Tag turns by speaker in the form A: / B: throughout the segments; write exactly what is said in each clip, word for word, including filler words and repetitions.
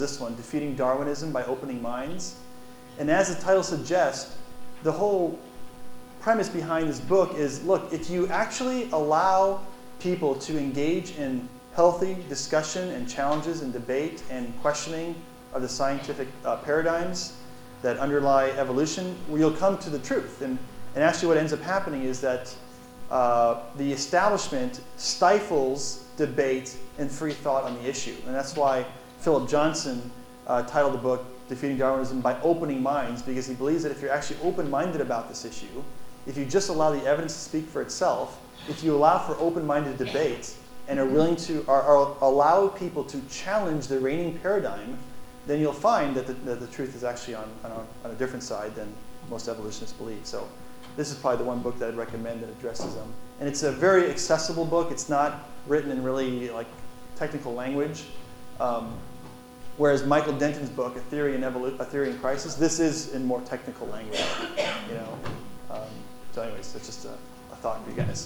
A: this one, Defeating Darwinism by Opening Minds. And as the title suggests, the whole premise behind this book is, look, if you actually allow people to engage in healthy discussion and challenges and debate and questioning of the scientific uh, paradigms that underlie evolution, you'll come to the truth. And, and actually what ends up happening is that uh, the establishment stifles debate and free thought on the issue. And that's why Philip Johnson uh, titled the book Defeating Darwinism by Opening Minds, because he believes that if you're actually open-minded about this issue, if you just allow the evidence to speak for itself, if you allow for open-minded debate and are willing to or, or allow people to challenge the reigning paradigm, then you'll find that the, that the truth is actually on, on, a, on a different side than most evolutionists believe. So this is probably the one book that I'd recommend that addresses them. And it's a very accessible book. It's not written in really like technical language. Um, whereas Michael Denton's book, A Theory in Evolu- A Theory in Crisis, this is in more technical language. You know. Um, so anyways, that's just a, a thought for you guys.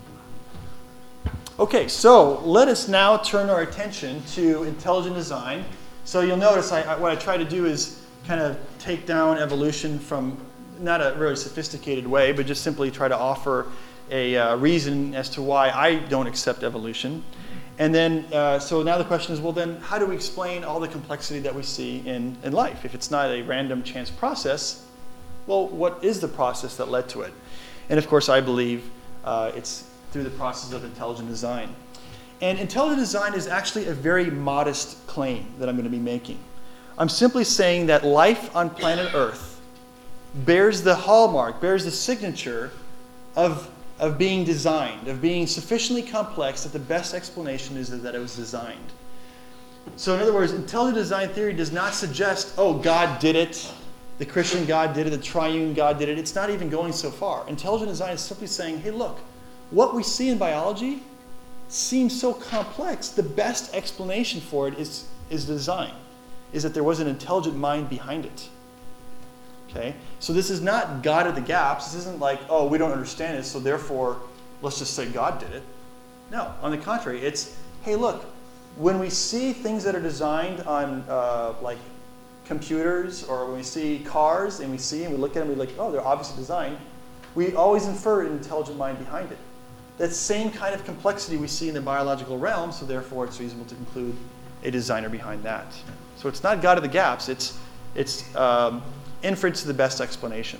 A: Okay, so let us now turn our attention to intelligent design. So you'll notice I, I, what I try to do is kind of take down evolution from not a really sophisticated way, but just simply try to offer a uh, reason as to why I don't accept evolution. And then, uh, so now the question is, well then, how do we explain all the complexity that we see in, in life? If it's not a random chance process, well, what is the process that led to it? And of course, I believe uh, it's through the process of intelligent design. And intelligent design is actually a very modest claim that I'm going to be making. I'm simply saying that life on planet Earth bears the hallmark, bears the signature of, of being designed, of being sufficiently complex that the best explanation is that it was designed. So in other words, intelligent design theory does not suggest, oh, God did it, the Christian God did it, the triune God did it. It's not even going so far. Intelligent design is simply saying, hey, look, what we see in biology seems so complex. The best explanation for it is, is design, is that there was an intelligent mind behind it. Okay? So this is not God of the gaps. This isn't like, oh, we don't understand it, so therefore let's just say God did it. No, on the contrary, it's, hey, look, when we see things that are designed on uh, like computers, or when we see cars and we see and we look at them, we're like, oh, they're obviously designed, we always infer an intelligent mind behind it. That same kind of complexity we see in the biological realm, so therefore it's reasonable to conclude a designer behind that. So it's not God of the gaps, it's, it's um, inference to the best explanation.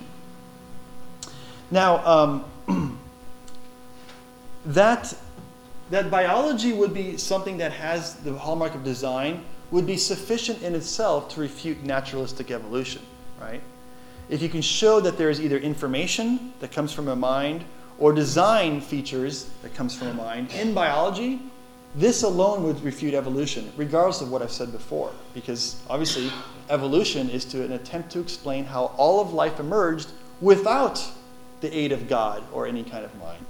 A: Now, um, that, that biology would be something that has the hallmark of design would be sufficient in itself to refute naturalistic evolution, right? If you can show that there is either information that comes from a mind or design features that comes from a mind in biology, this alone would refute evolution, regardless of what I've said before. Because obviously, evolution is to an attempt to explain how all of life emerged without the aid of God or any kind of mind.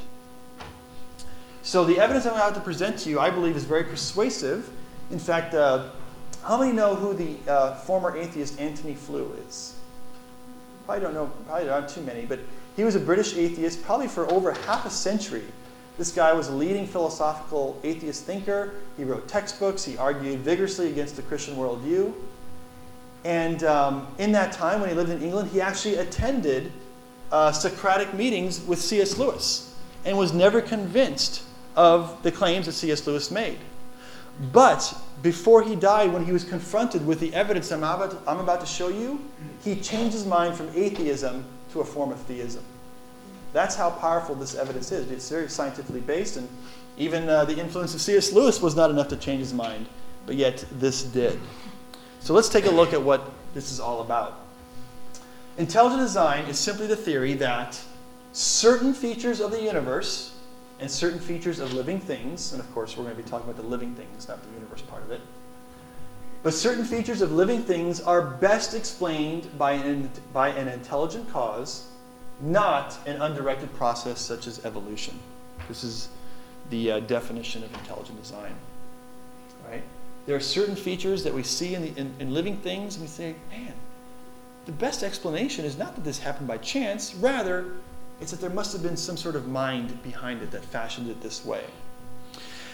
A: So the evidence I'm about to present to you, I believe, is very persuasive. In fact, uh, how many know who the uh, former atheist Antony Flew is? Probably don't know, probably not too many, but he was a British atheist, probably for over half a century. This guy was a leading philosophical atheist thinker. He wrote textbooks. He argued vigorously against the Christian worldview. And um, in that time, when he lived in England, he actually attended uh, Socratic meetings with C S Lewis and was never convinced of the claims that C S Lewis made. But before he died, when he was confronted with the evidence I'm about to, I'm about to show you, he changed his mind from atheism to a form of theism. That's how powerful this evidence is. It's very scientifically based, and even uh, the influence of C S Lewis was not enough to change his mind, but yet this did. So let's take a look at what this is all about. Intelligent design is simply the theory that certain features of the universe and certain features of living things, and of course we're going to be talking about the living things, not the universe part of it, but certain features of living things are best explained by an, by an intelligent cause, not an undirected process such as evolution. This is the uh, definition of intelligent design. Right? There are certain features that we see in, the, in, in living things, and we say, man, the best explanation is not that this happened by chance, rather, it's that there must have been some sort of mind behind it that fashioned it this way.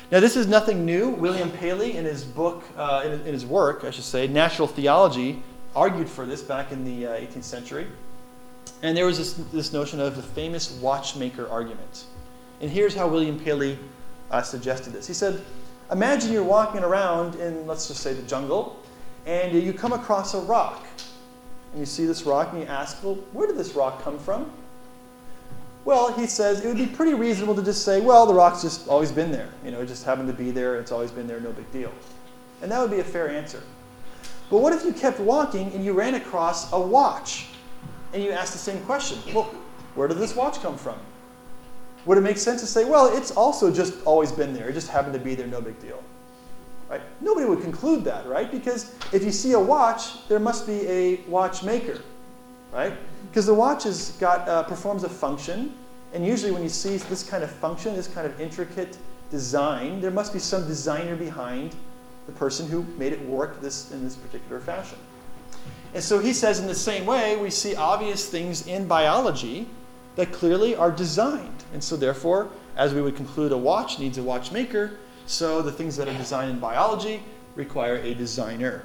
A: Now, this is nothing new. William Paley, in his book, uh, in, in his work, I should say, Natural Theology, argued for this back in the uh, eighteenth century. And there was this, this notion of the famous watchmaker argument. And here's how William Paley uh, suggested this. He said, imagine you're walking around in, let's just say, the jungle, and you come across a rock. And you see this rock, and you ask, well, where did this rock come from? Well, he says, it would be pretty reasonable to just say, well, the rock's just always been there. You know, it just happened to be there. It's always been there. No big deal. And that would be a fair answer. But what if you kept walking and you ran across a watch? And you asked the same question. Well, where did this watch come from? Would it make sense to say, well, it's also just always been there. It just happened to be there. No big deal. Right? Nobody would conclude that, right? Because if you see a watch, there must be a watchmaker, right? Because the watch has got, uh, performs a function, and usually when you see this kind of function, this kind of intricate design, there must be some designer behind the person who made it work this in this particular fashion. And so he says in the same way, we see obvious things in biology that clearly are designed. And so therefore, as we would conclude a watch needs a watchmaker, so the things that are designed in biology require a designer.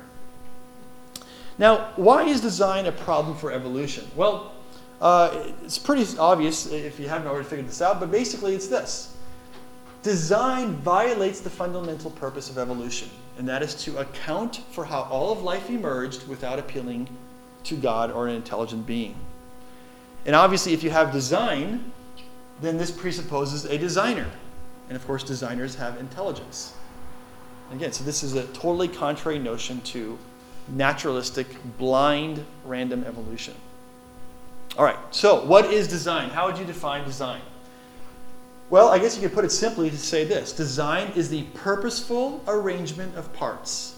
A: Now, why is design a problem for evolution? Well, uh, it's pretty obvious if you haven't already figured this out, but basically it's this. Design violates the fundamental purpose of evolution, and that is to account for how all of life emerged without appealing to God or an intelligent being. And obviously, if you have design, then this presupposes a designer. And of course, designers have intelligence. Again, so this is a totally contrary notion to naturalistic, blind, random evolution. All right, so what is design? How would you define design? Well, I guess you could put it simply to say this. Design is the purposeful arrangement of parts.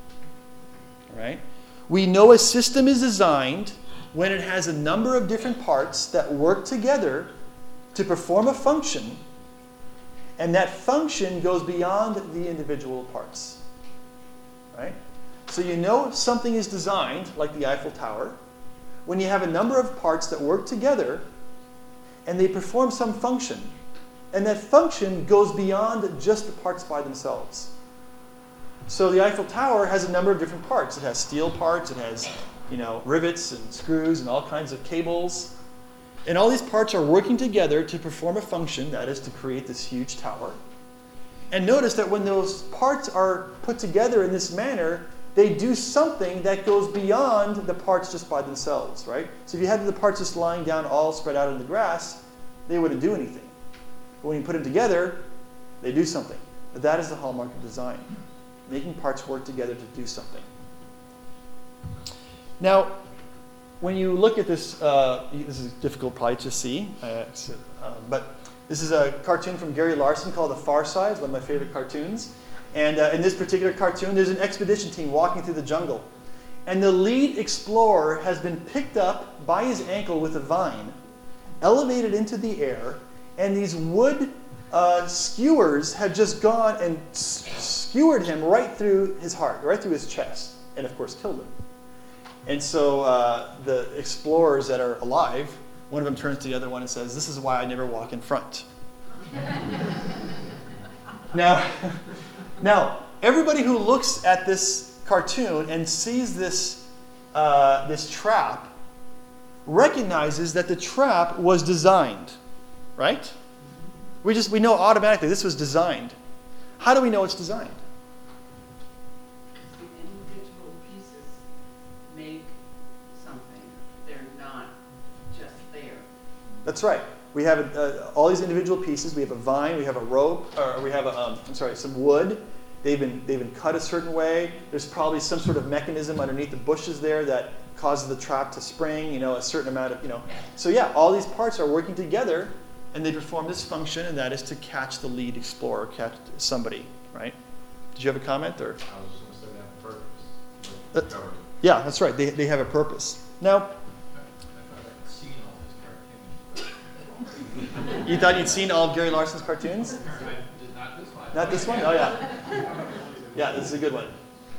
A: All right? We know a system is designed when it has a number of different parts that work together to perform a function, and that function goes beyond the individual parts. Right? So you know something is designed, like the Eiffel Tower, when you have a number of parts that work together and they perform some function. And that function goes beyond just the parts by themselves. So the Eiffel Tower has a number of different parts. It has steel parts, it has, you know, rivets and screws and all kinds of cables. And all these parts are working together to perform a function, that is to create this huge tower. And notice that when those parts are put together in this manner, they do something that goes beyond the parts just by themselves, right? So if you had the parts just lying down all spread out in the grass, they wouldn't do anything. But when you put them together, they do something. But that is the hallmark of design, making parts work together to do something. Now, when you look at this, uh, this is difficult probably to see, uh, but this is a cartoon from Gary Larson called The Far Side. It's one of my favorite cartoons. And uh, in this particular cartoon, there's an expedition team walking through the jungle. And the lead explorer has been picked up by his ankle with a vine, elevated into the air, and these wood uh, skewers had just gone and skewered him right through his heart, right through his chest, and of course killed him. And so uh, the explorers that are alive, one of them turns to the other one and says, "This is why I never walk in front." now, now, everybody who looks at this cartoon and sees this, uh, this trap recognizes that the trap was designed, right? We just we know automatically this was designed. How do we know it's designed?
B: The individual pieces make something. They're not just there.
A: That's right. We have uh, all these individual pieces. We have a vine. We have a rope. Or we have a, um, I'm sorry, some wood. They've been they've been cut a certain way. There's probably some sort of mechanism underneath the bushes there that causes the trap to spring. You know, a certain amount of you know. So yeah, all these parts are working together, and they perform this function, and that is to catch the lead explorer, catch somebody. Right? Did you have a comment or?
C: I was just going to say they have a purpose.
A: Uh, yeah, that's right. They they have a purpose. Now. You thought you'd seen all of Gary Larson's cartoons?
C: Not this one.
A: Not this one? Oh, yeah. Yeah, this is a good one.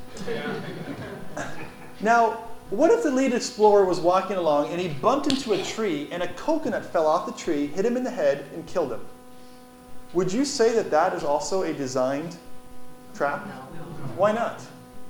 A: Now, what if the lead explorer was walking along and he bumped into a tree and a coconut fell off the tree, hit him in the head, and killed him? Would you say that that is also a designed trap? Why not?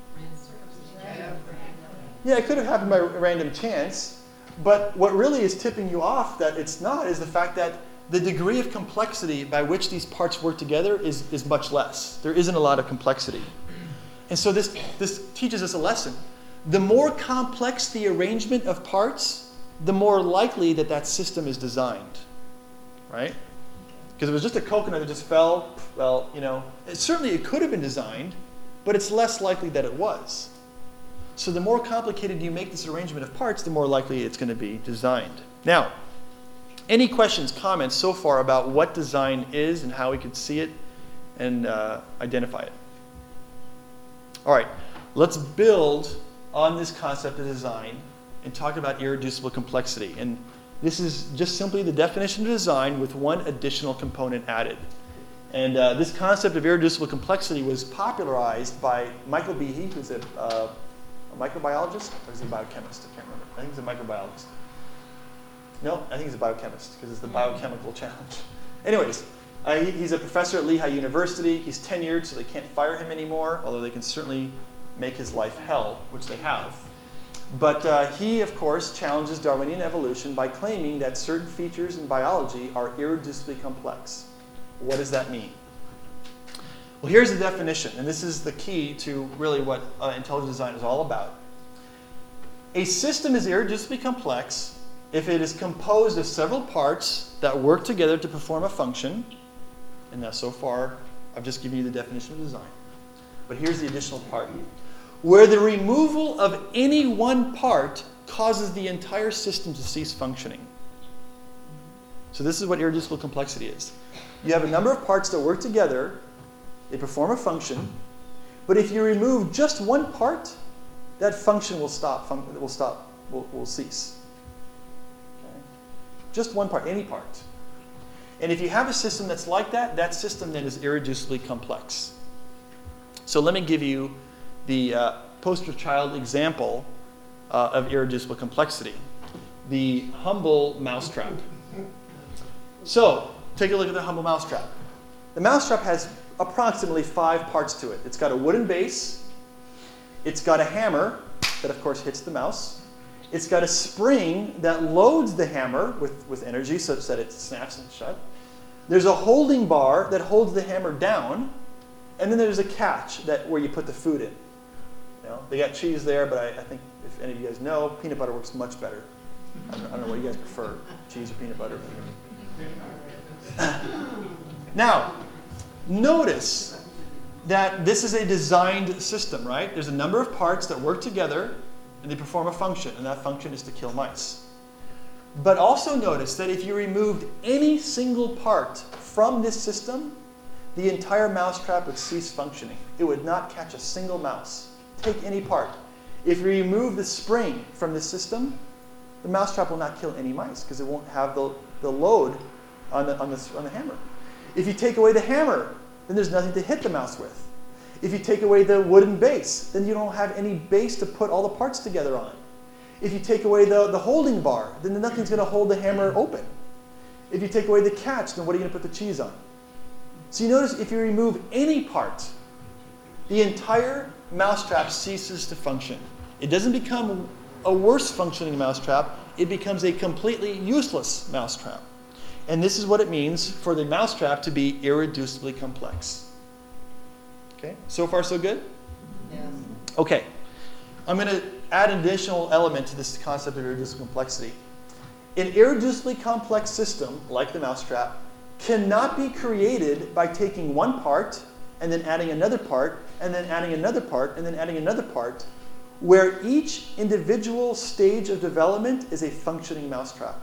A: Yeah, it could have happened by random chance, but what really is tipping you off that it's not is the fact that the degree of complexity by which these parts work together is, is much less. There isn't a lot of complexity. And so this, this teaches us a lesson. The more complex the arrangement of parts, the more likely that that system is designed, right? Because if it was just a coconut that just fell, well, you know, it, certainly it could have been designed, but it's less likely that it was. So the more complicated you make this arrangement of parts, the more likely it's going to be designed. Now, any questions, comments so far about what design is and how we could see it and uh, identify it? All right, let's build on this concept of design and talk about irreducible complexity. And this is just simply the definition of design with one additional component added. And uh, this concept of irreducible complexity was popularized by Michael Behe, who's a, uh, a microbiologist, or is he a biochemist? I can't remember. I think he's a microbiologist. No, I think he's a biochemist, because it's the biochemical challenge. Anyways, uh, he, he's a professor at Lehigh University. He's tenured, so they can't fire him anymore, although they can certainly make his life hell, which they have. But uh, he, of course, challenges Darwinian evolution by claiming that certain features in biology are irreducibly complex. What does that mean? Well, here's the definition, and this is the key to really what uh, intelligent design is all about. A system is irreducibly complex if it is composed of several parts that work together to perform a function. And now, so far, I've just given you the definition of design. But here's the additional part. Where the removal of any one part causes the entire system to cease functioning. So this is what irreducible complexity is. You have a number of parts that work together, they perform a function, but if you remove just one part, that function will stop, will stop, will, will cease. Okay? Just one part, any part. And if you have a system that's like that, that system then is irreducibly complex. So let me give you the uh, poster child example uh, of irreducible complexity, the humble mousetrap. So take a look at the humble mousetrap. The mousetrap has approximately five parts to it. It's got a wooden base. It's got a hammer that, of course, hits the mouse. It's got a spring that loads the hammer with, with energy such that it snaps and shut. There's a holding bar that holds the hammer down. And then there's a catch that where you put the food in. You know, they got cheese there, but I, I think if any of you guys know, peanut butter works much better. I don't, I don't know what you guys prefer, cheese or peanut butter. Now, notice that this is a designed system, right? There's a number of parts that work together and they perform a function, and that function is to kill mice. But also notice that if you removed any single part from this system, the entire mousetrap would cease functioning. It would not catch a single mouse. Take any part. If you remove the spring from the system, the mousetrap will not kill any mice because it won't have the, the load on the, on, the, on the hammer. If you take away the hammer, then there's nothing to hit the mouse with. If you take away the wooden base, then you don't have any base to put all the parts together on. If you take away the, the holding bar, then nothing's going to hold the hammer open. If you take away the catch, then what are you going to put the cheese on? So you notice if you remove any part, the entire mousetrap ceases to function. It doesn't become a worse functioning mousetrap. It becomes a completely useless mousetrap. And this is what it means for the mousetrap to be irreducibly complex. Okay, so far so good?
B: Yes.
A: Okay, I'm going to add an additional element to this concept of irreducible complexity. An irreducibly complex system, like the mousetrap, cannot be created by taking one part and then adding another part and then adding another part and then adding another part, where each individual stage of development is a functioning mousetrap.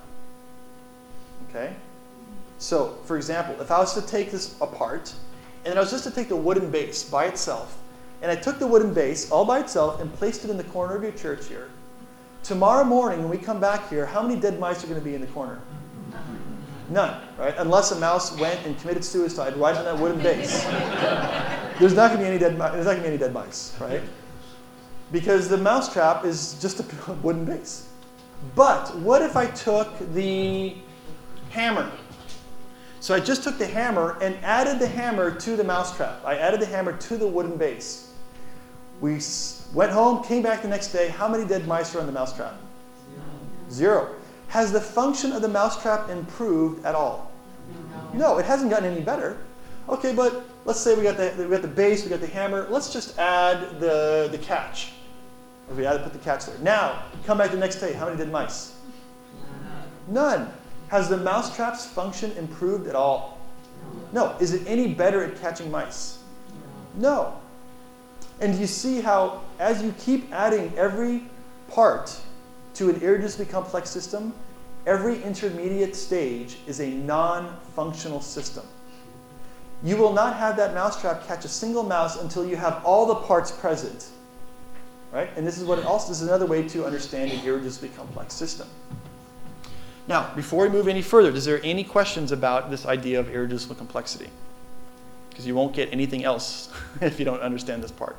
A: Okay? So, for example, if I was to take this apart, and then I was just to take the wooden base by itself, and I took the wooden base all by itself and placed it in the corner of your church here, tomorrow morning when we come back here, how many dead mice are going to be in the corner? None, right? Unless a mouse went and committed suicide right on that wooden base. There's not going to be any dead. There's not going to be any dead mice, right? Because the mousetrap is just a wooden base. But what if I took the hammer? So I just took the hammer and added the hammer to the mousetrap. I added the hammer to the wooden base. We went home, came back the next day. How many dead mice are on the mousetrap? Zero. Has the function of the mousetrap improved at all? No, it hasn't gotten any better. Okay, but let's say we got the we got the base, we got the hammer. Let's just add the the catch. If we add put the catch there. Now, come back the next day. How many dead mice? None. Has the mousetrap's function improved at all? No. Is it any better at catching mice? No. And you see how, as you keep adding every part to an irreducibly complex system, every intermediate stage is a non-functional system. You will not have that mousetrap catch a single mouse until you have all the parts present. Right? And this is what it also this is another way to understand an irreducibly complex system. Now, before we move any further, is there any questions about this idea of irreducible complexity? Because you won't get anything else if you don't understand this part.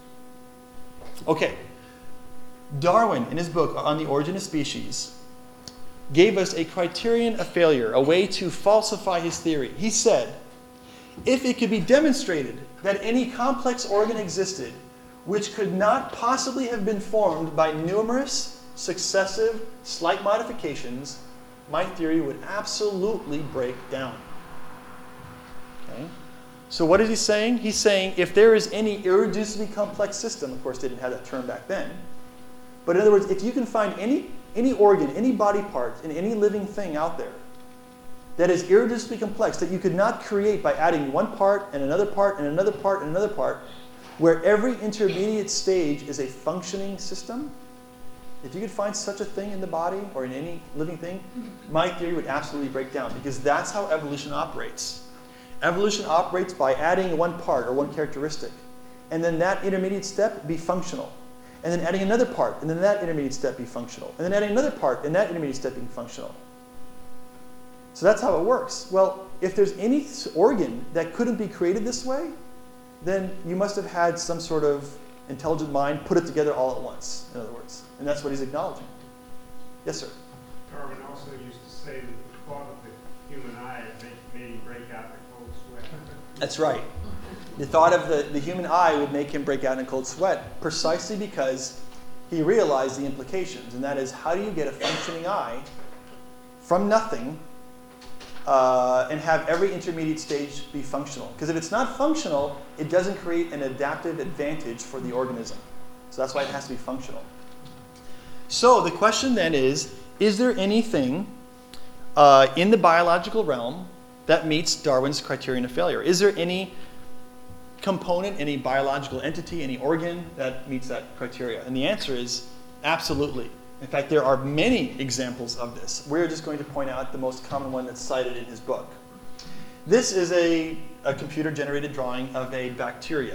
A: Okay. Darwin, in his book On the Origin of Species, gave us a criterion of failure, a way to falsify his theory. He said, if it could be demonstrated that any complex organ existed which could not possibly have been formed by numerous, successive, slight modifications, my theory would absolutely break down. Okay? So what is he saying? He's saying if there is any irreducibly complex system, of course they didn't have that term back then, but in other words, if you can find any, any organ, any body part, in any living thing out there that is irreducibly complex, that you could not create by adding one part and another part and another part and another part, where every intermediate stage is a functioning system, if you could find such a thing in the body or in any living thing, my theory would absolutely break down, because that's how evolution operates. Evolution operates by adding one part or one characteristic, and then that intermediate step be functional, and then adding another part, and then that intermediate step be functional, and then adding another part, and that intermediate step be functional. So that's how it works. Well, if there's any organ that couldn't be created this way, then you must have had some sort of intelligent mind put it together all at once, in other words. And that's what he's acknowledging. Yes, sir?
D: Darwin also used to say that the thought of the human eye made, made him break out in a cold sweat.
A: That's right. The thought of the, the human eye would make him break out in a cold sweat, precisely because he realized the implications. And that is, how do you get a functioning eye from nothing uh, and have every intermediate stage be functional? Because if it's not functional, it doesn't create an adaptive advantage for the organism. So that's why it has to be functional. So the question then is, is there anything uh, in the biological realm that meets Darwin's criterion of failure? Is there any component, any biological entity, any organ that meets that criteria? And the answer is absolutely. In fact, there are many examples of this. We're just going to point out the most common one that's cited in his book. This is a, a computer-generated drawing of a bacteria.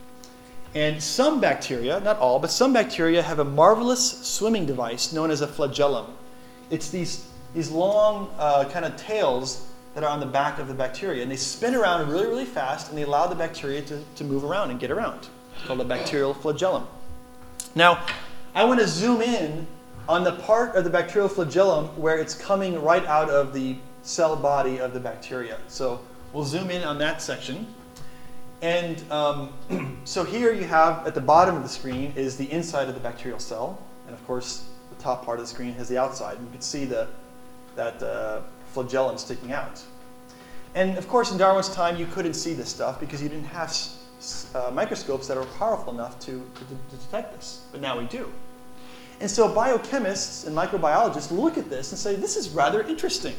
A: And some bacteria, not all, but some bacteria have a marvelous swimming device known as a flagellum. It's these, these long uh, kind of tails that are on the back of the bacteria. And they spin around really, really fast, and they allow the bacteria to, to move around and get around. It's called a bacterial flagellum. Now, I want to zoom in on the part of the bacterial flagellum where it's coming right out of the cell body of the bacteria. So we'll zoom in on that section. And um, so here you have, at the bottom of the screen, is the inside of the bacterial cell. And of course, the top part of the screen has the outside. And you can see the, that uh, flagellum sticking out. And of course, in Darwin's time, you couldn't see this stuff because you didn't have uh, microscopes that were powerful enough to, to, to detect this. But now we do. And so biochemists and microbiologists look at this and say, this is rather interesting.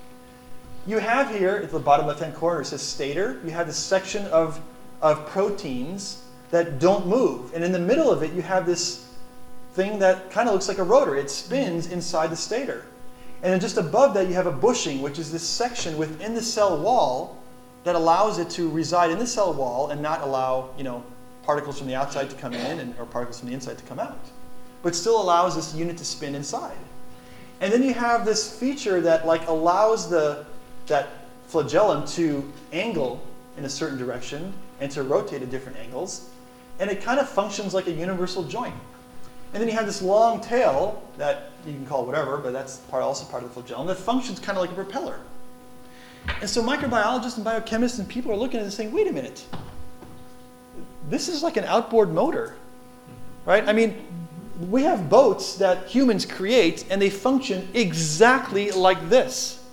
A: You have here, at the bottom left-hand corner, it says stator. You have this section of, of proteins that don't move. And in the middle of it, you have this thing that kind of looks like a rotor. It spins inside the stator. And then just above that, you have a bushing, which is this section within the cell wall that allows it to reside in the cell wall and not allow, you know, particles from the outside to come in and, or particles from the inside to come out, but still allows this unit to spin inside. And then you have this feature that like allows the that flagellum to angle in a certain direction and to rotate at different angles. And it kind of functions like a universal joint. And then you have this long tail that you can call whatever, but that's part, also part of the flagellum, that functions kind of like a propeller. And so microbiologists and biochemists and people are looking at it and saying, wait a minute, this is like an outboard motor, right? I mean, we have boats that humans create, and they function exactly like this.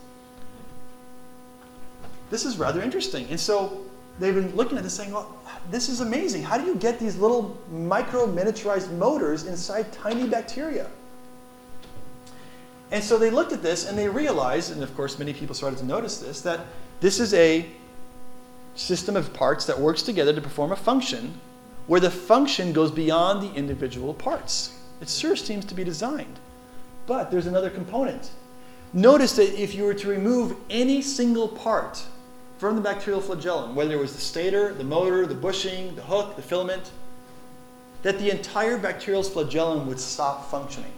A: This is rather interesting. And so they've been looking at this saying, well, this is amazing. How do you get these little micro-miniaturized motors inside tiny bacteria? And so they looked at this and they realized, and of course many people started to notice this, that this is a system of parts that works together to perform a function where the function goes beyond the individual parts. It sure seems to be designed. But there's another component. Notice that if you were to remove any single part from the bacterial flagellum, whether it was the stator, the motor, the bushing, the hook, the filament, that the entire bacterial flagellum would stop functioning.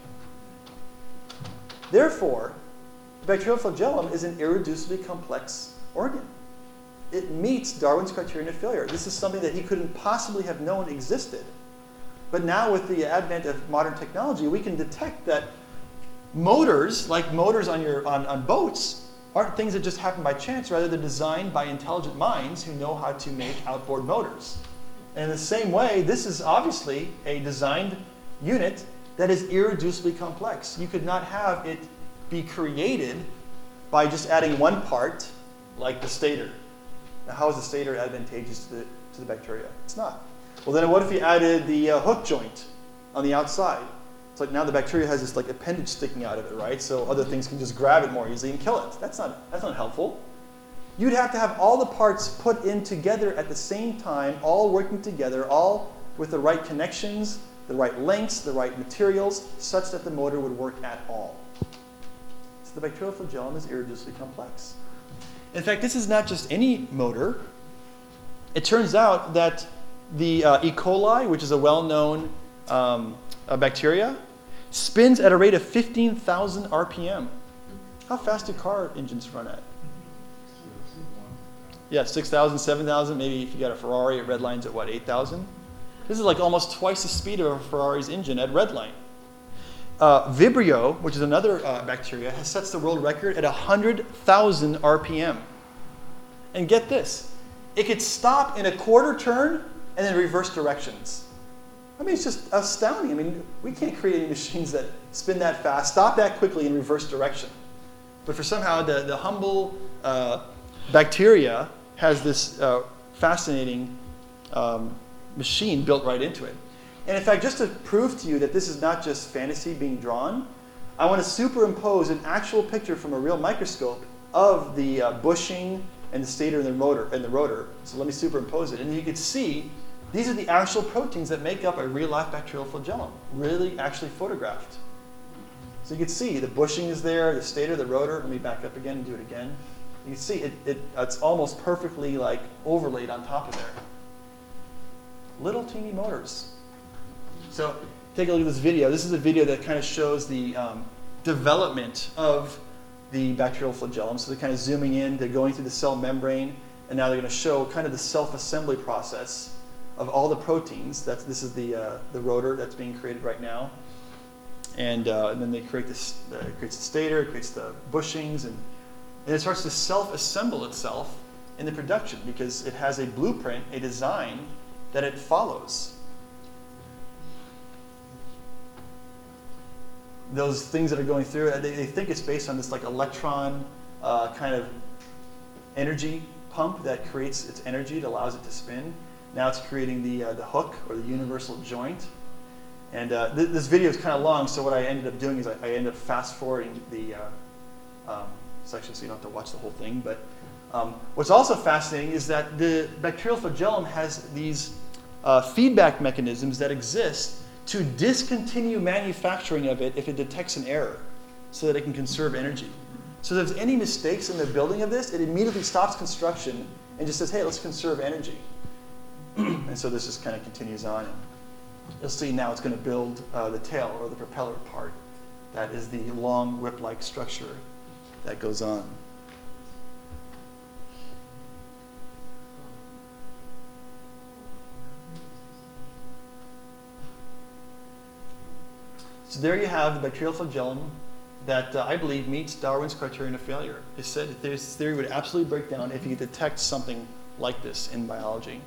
A: Therefore, the bacterial flagellum is an irreducibly complex organ. It meets Darwin's criterion of failure. This is something that he couldn't possibly have known existed. But now with the advent of modern technology, we can detect that motors, like motors on, your, on, on boats, aren't things that just happen by chance. Rather, they're designed by intelligent minds who know how to make outboard motors. And in the same way, this is obviously a designed unit that is irreducibly complex. You could not have it be created by just adding one part, like the stator. Now, how is the stator advantageous to the, to the bacteria? It's not. Well, then what if you added the uh, hook joint on the outside? It's like now the bacteria has this like appendage sticking out of it, right? So other things can just grab it more easily and kill it. That's not, that's not helpful. You'd have to have all the parts put in together at the same time, all working together, all with the right connections, the right lengths, the right materials, such that the motor would work at all. So the bacterial flagellum is irreducibly complex. In fact, this is not just any motor. It turns out that the uh, E. coli, which is a well-known um, uh, bacteria, spins at a rate of fifteen thousand R P M. How fast do car engines run at? Yeah, six thousand, seven thousand, maybe if you got a Ferrari, it redlines at what, eight thousand? This is like almost twice the speed of a Ferrari's engine at redline. Uh, Vibrio, which is another uh, bacteria, has sets the world record at one hundred thousand R P M. And get this, it could stop in a quarter turn and then reverse directions. I mean, it's just astounding. I mean, we can't create any machines that spin that fast, stop that quickly in reverse direction. But for somehow the, the humble uh, bacteria has this uh, fascinating um, machine built right into it. And in fact, just to prove to you that this is not just fantasy being drawn, I want to superimpose an actual picture from a real microscope of the uh, bushing and the stator and the motor and the rotor. So let me superimpose it, and you can see these are the actual proteins that make up a real-life bacterial flagellum, really actually photographed. So you can see the bushing is there, the stator, the rotor. Let me back up again and do it again. You can see it, it, it's almost perfectly like overlaid on top of there. Little teeny motors. So take a look at this video. This is a video that kind of shows the um, development of the bacterial flagellum. So they're kind of zooming in, they're going through the cell membrane, and now they're going to show kind of the self-assembly process of all the proteins. That's, this is the, uh, the rotor that's being created right now. And, uh, and then they create this, uh, it creates the stator, it creates the bushings, and, and it starts to self-assemble itself in the production because it has a blueprint, a design that it follows. Those things that are going through it, they, they think it's based on this like electron uh, kind of energy pump that creates its energy, it allows it to spin. Now it's creating the, uh, the hook or the universal joint. And uh, th this video is kind of long, so what I ended up doing is I, I ended up fast forwarding the uh, um, section so you don't have to watch the whole thing. But um, what's also fascinating is that the bacterial flagellum has these uh, feedback mechanisms that exist to discontinue manufacturing of it if it detects an error so that it can conserve energy. So if there's any mistakes in the building of this, it immediately stops construction and just says, hey, let's conserve energy. And so this just kind of continues on. And you'll see now it's going to build uh, the tail or the propeller part. That is the long whip-like structure that goes on. So there you have the bacterial flagellum that uh, I believe meets Darwin's criterion of failure. It said that this theory would absolutely break down if you detect something like this in biology.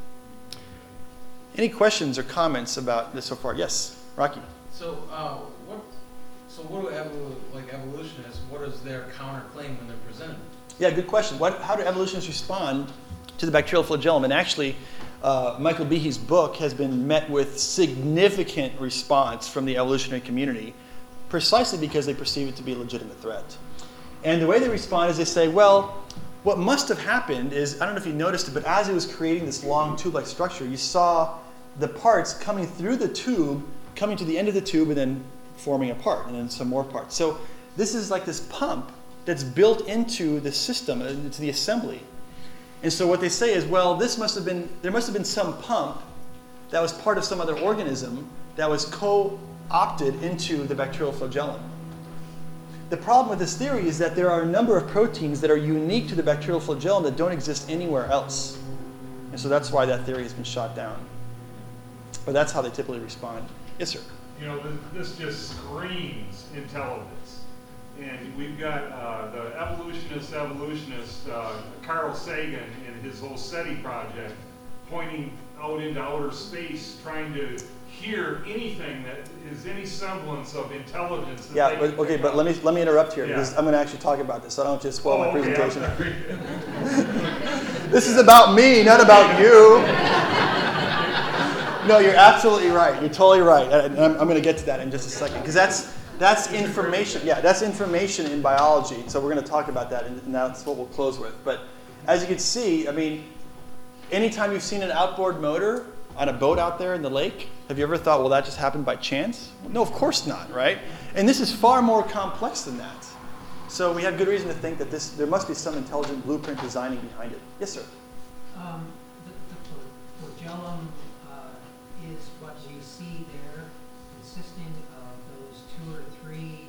A: Any questions or comments about this so far? Yes, Rocky.
E: So, uh, what? So, what do evol- like evolutionists? What is their counterclaim when they're presented?
A: Yeah, good question. What, how do evolutionists respond to the bacterial flagellum? And actually, uh, Michael Behe's book has been met with significant response from the evolutionary community, precisely because they perceive it to be a legitimate threat. And the way they respond is they say, well, what must have happened is, I don't know if you noticed it, but as it was creating this long tube-like structure, you saw the parts coming through the tube, coming to the end of the tube, and then forming a part, and then some more parts. So this is like this pump that's built into the system, into the assembly. And so what they say is, well, this must have been, there must have been some pump that was part of some other organism that was co-opted into the bacterial flagellum. The problem with this theory is that there are a number of proteins that are unique to the bacterial flagellum that don't exist anywhere else. And so that's why that theory has been shot down. But that's how they typically respond. Yes, sir?
D: You know, th- this just screams intelligence. And we've got uh, the evolutionist, evolutionist, uh, Carl Sagan in his whole SETI project, pointing out into outer space, trying to hear anything that is any semblance of intelligence. That
A: Yeah,
D: they
A: but,
D: can
A: okay,
D: pick
A: but
D: up.
A: let me let me interrupt here
D: Yeah.
A: because I'm going to actually talk about this, so I don't just spoil
D: Oh,
A: my
D: okay,
A: presentation.
D: I'm sorry.
A: This is about me, not about you. No, you're absolutely right. You're totally right. And I'm, I'm going to get to that in just a second because that's that's information. Yeah, that's information in biology. So we're going to talk about that, and that's what we'll close with. But as you can see, I mean, anytime you've seen an outboard motor on a boat out there in the lake, have you ever thought, well, that just happened by chance? No, of course not, right? And this is far more complex than that. So we have good reason to think that this there must be some intelligent blueprint designing behind it. Yes, sir.
F: Um, the, the flagellum uh, is what you see there, consisting of those two or three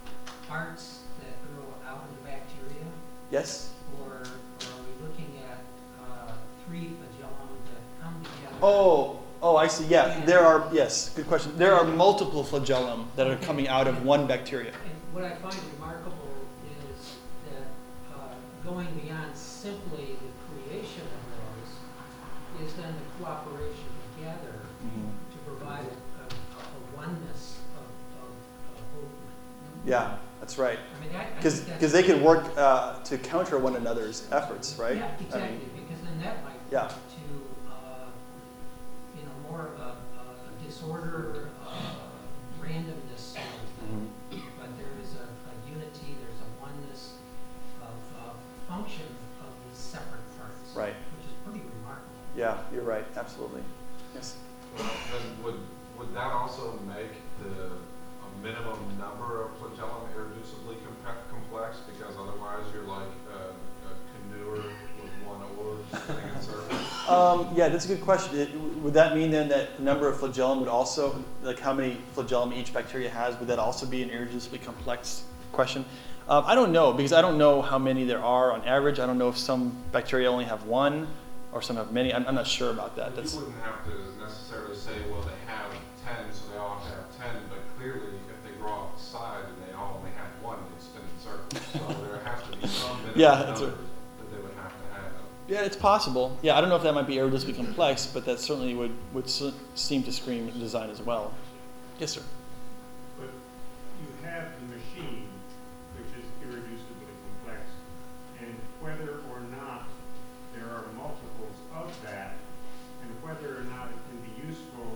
F: parts that grow out of the bacteria,
A: Yes?
F: or, or are we looking at uh, three flagellum that come together?
A: Oh, oh, I see. Yeah,
F: Yeah.
A: there are, yes, good question. There are multiple flagellum that are
F: Okay.
A: coming out of one bacteria.
F: And what I find remarkable is that uh, going beyond simply the creation of those is then the cooperation together to provide a, a, a oneness of, of, of movement.
A: Yeah, that's right.
F: I mean, that, I
A: Because
F: think that's-
A: because they could work uh, to counter one another's efforts, right?
F: Yeah,
A: I
F: exactly,
A: mean,
F: because then that might
A: Yeah.
F: lead to, uh, you know, more of a, a disorder, uh, randomness, sort of thing. But there is a, a unity, there's a oneness of uh, function of these separate parts.
A: Right.
F: Which is pretty remarkable.
A: yeah, you're right. Absolutely. Yes.
C: Well, then would, would that also make the a minimum number of flagellum irreducibly compe- complex? Because otherwise you're like a, a canoer with one oar sitting in surface.
A: Um, yeah, that's a good question. It, would that mean then that the number of flagellum would also, like how many flagellum each bacteria has, would that also be an irreducibly complex question? Um, I don't know, because I don't know how many there are on average. I don't know if some bacteria only have one or some have many. I'm, I'm not sure about that. That's,
C: You wouldn't have to necessarily say, well, they have ten, so they all have to have ten, but clearly if they grow outside and they all only have one, they spin in circles. So there has to be some minimum
A: Yeah,
C: number
A: that's
C: that
A: right.
C: they would have to have.
A: yeah, it's possible. Yeah, I don't know if that might be irreducibly complex, but that certainly would, would s- seem to scream design as well. Yes, sir.
D: But you have the machine, which is irreducibly complex, and whether or not there are multiples of that, and whether or not it can be useful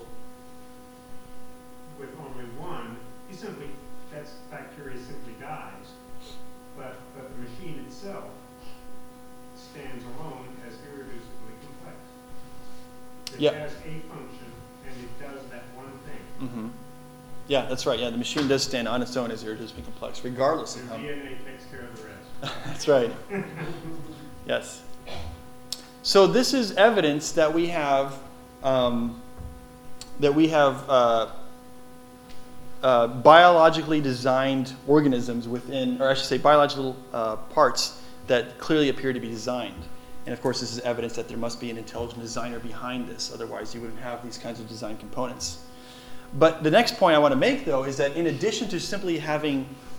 D: with only one, you simply, that's bacteria simply dies. But, but the machine itself stands alone as irreducibly complex. It
A: Yep.
D: has a function, and it does that one thing.
A: Mm-hmm. Yeah, that's right. Yeah, the machine does stand on its own as irreducibly complex, regardless of
D: And
A: how.
D: D N A takes care of the rest.
A: That's right. Yes. So this is evidence that we have um, that we have uh, uh, biologically designed organisms within, or I should say, biological uh, parts that clearly appear to be designed. And of course, this is evidence that there must be an intelligent designer behind this. Otherwise, you wouldn't have these kinds of design components. But the next point I want to make, though, is that in addition to simply having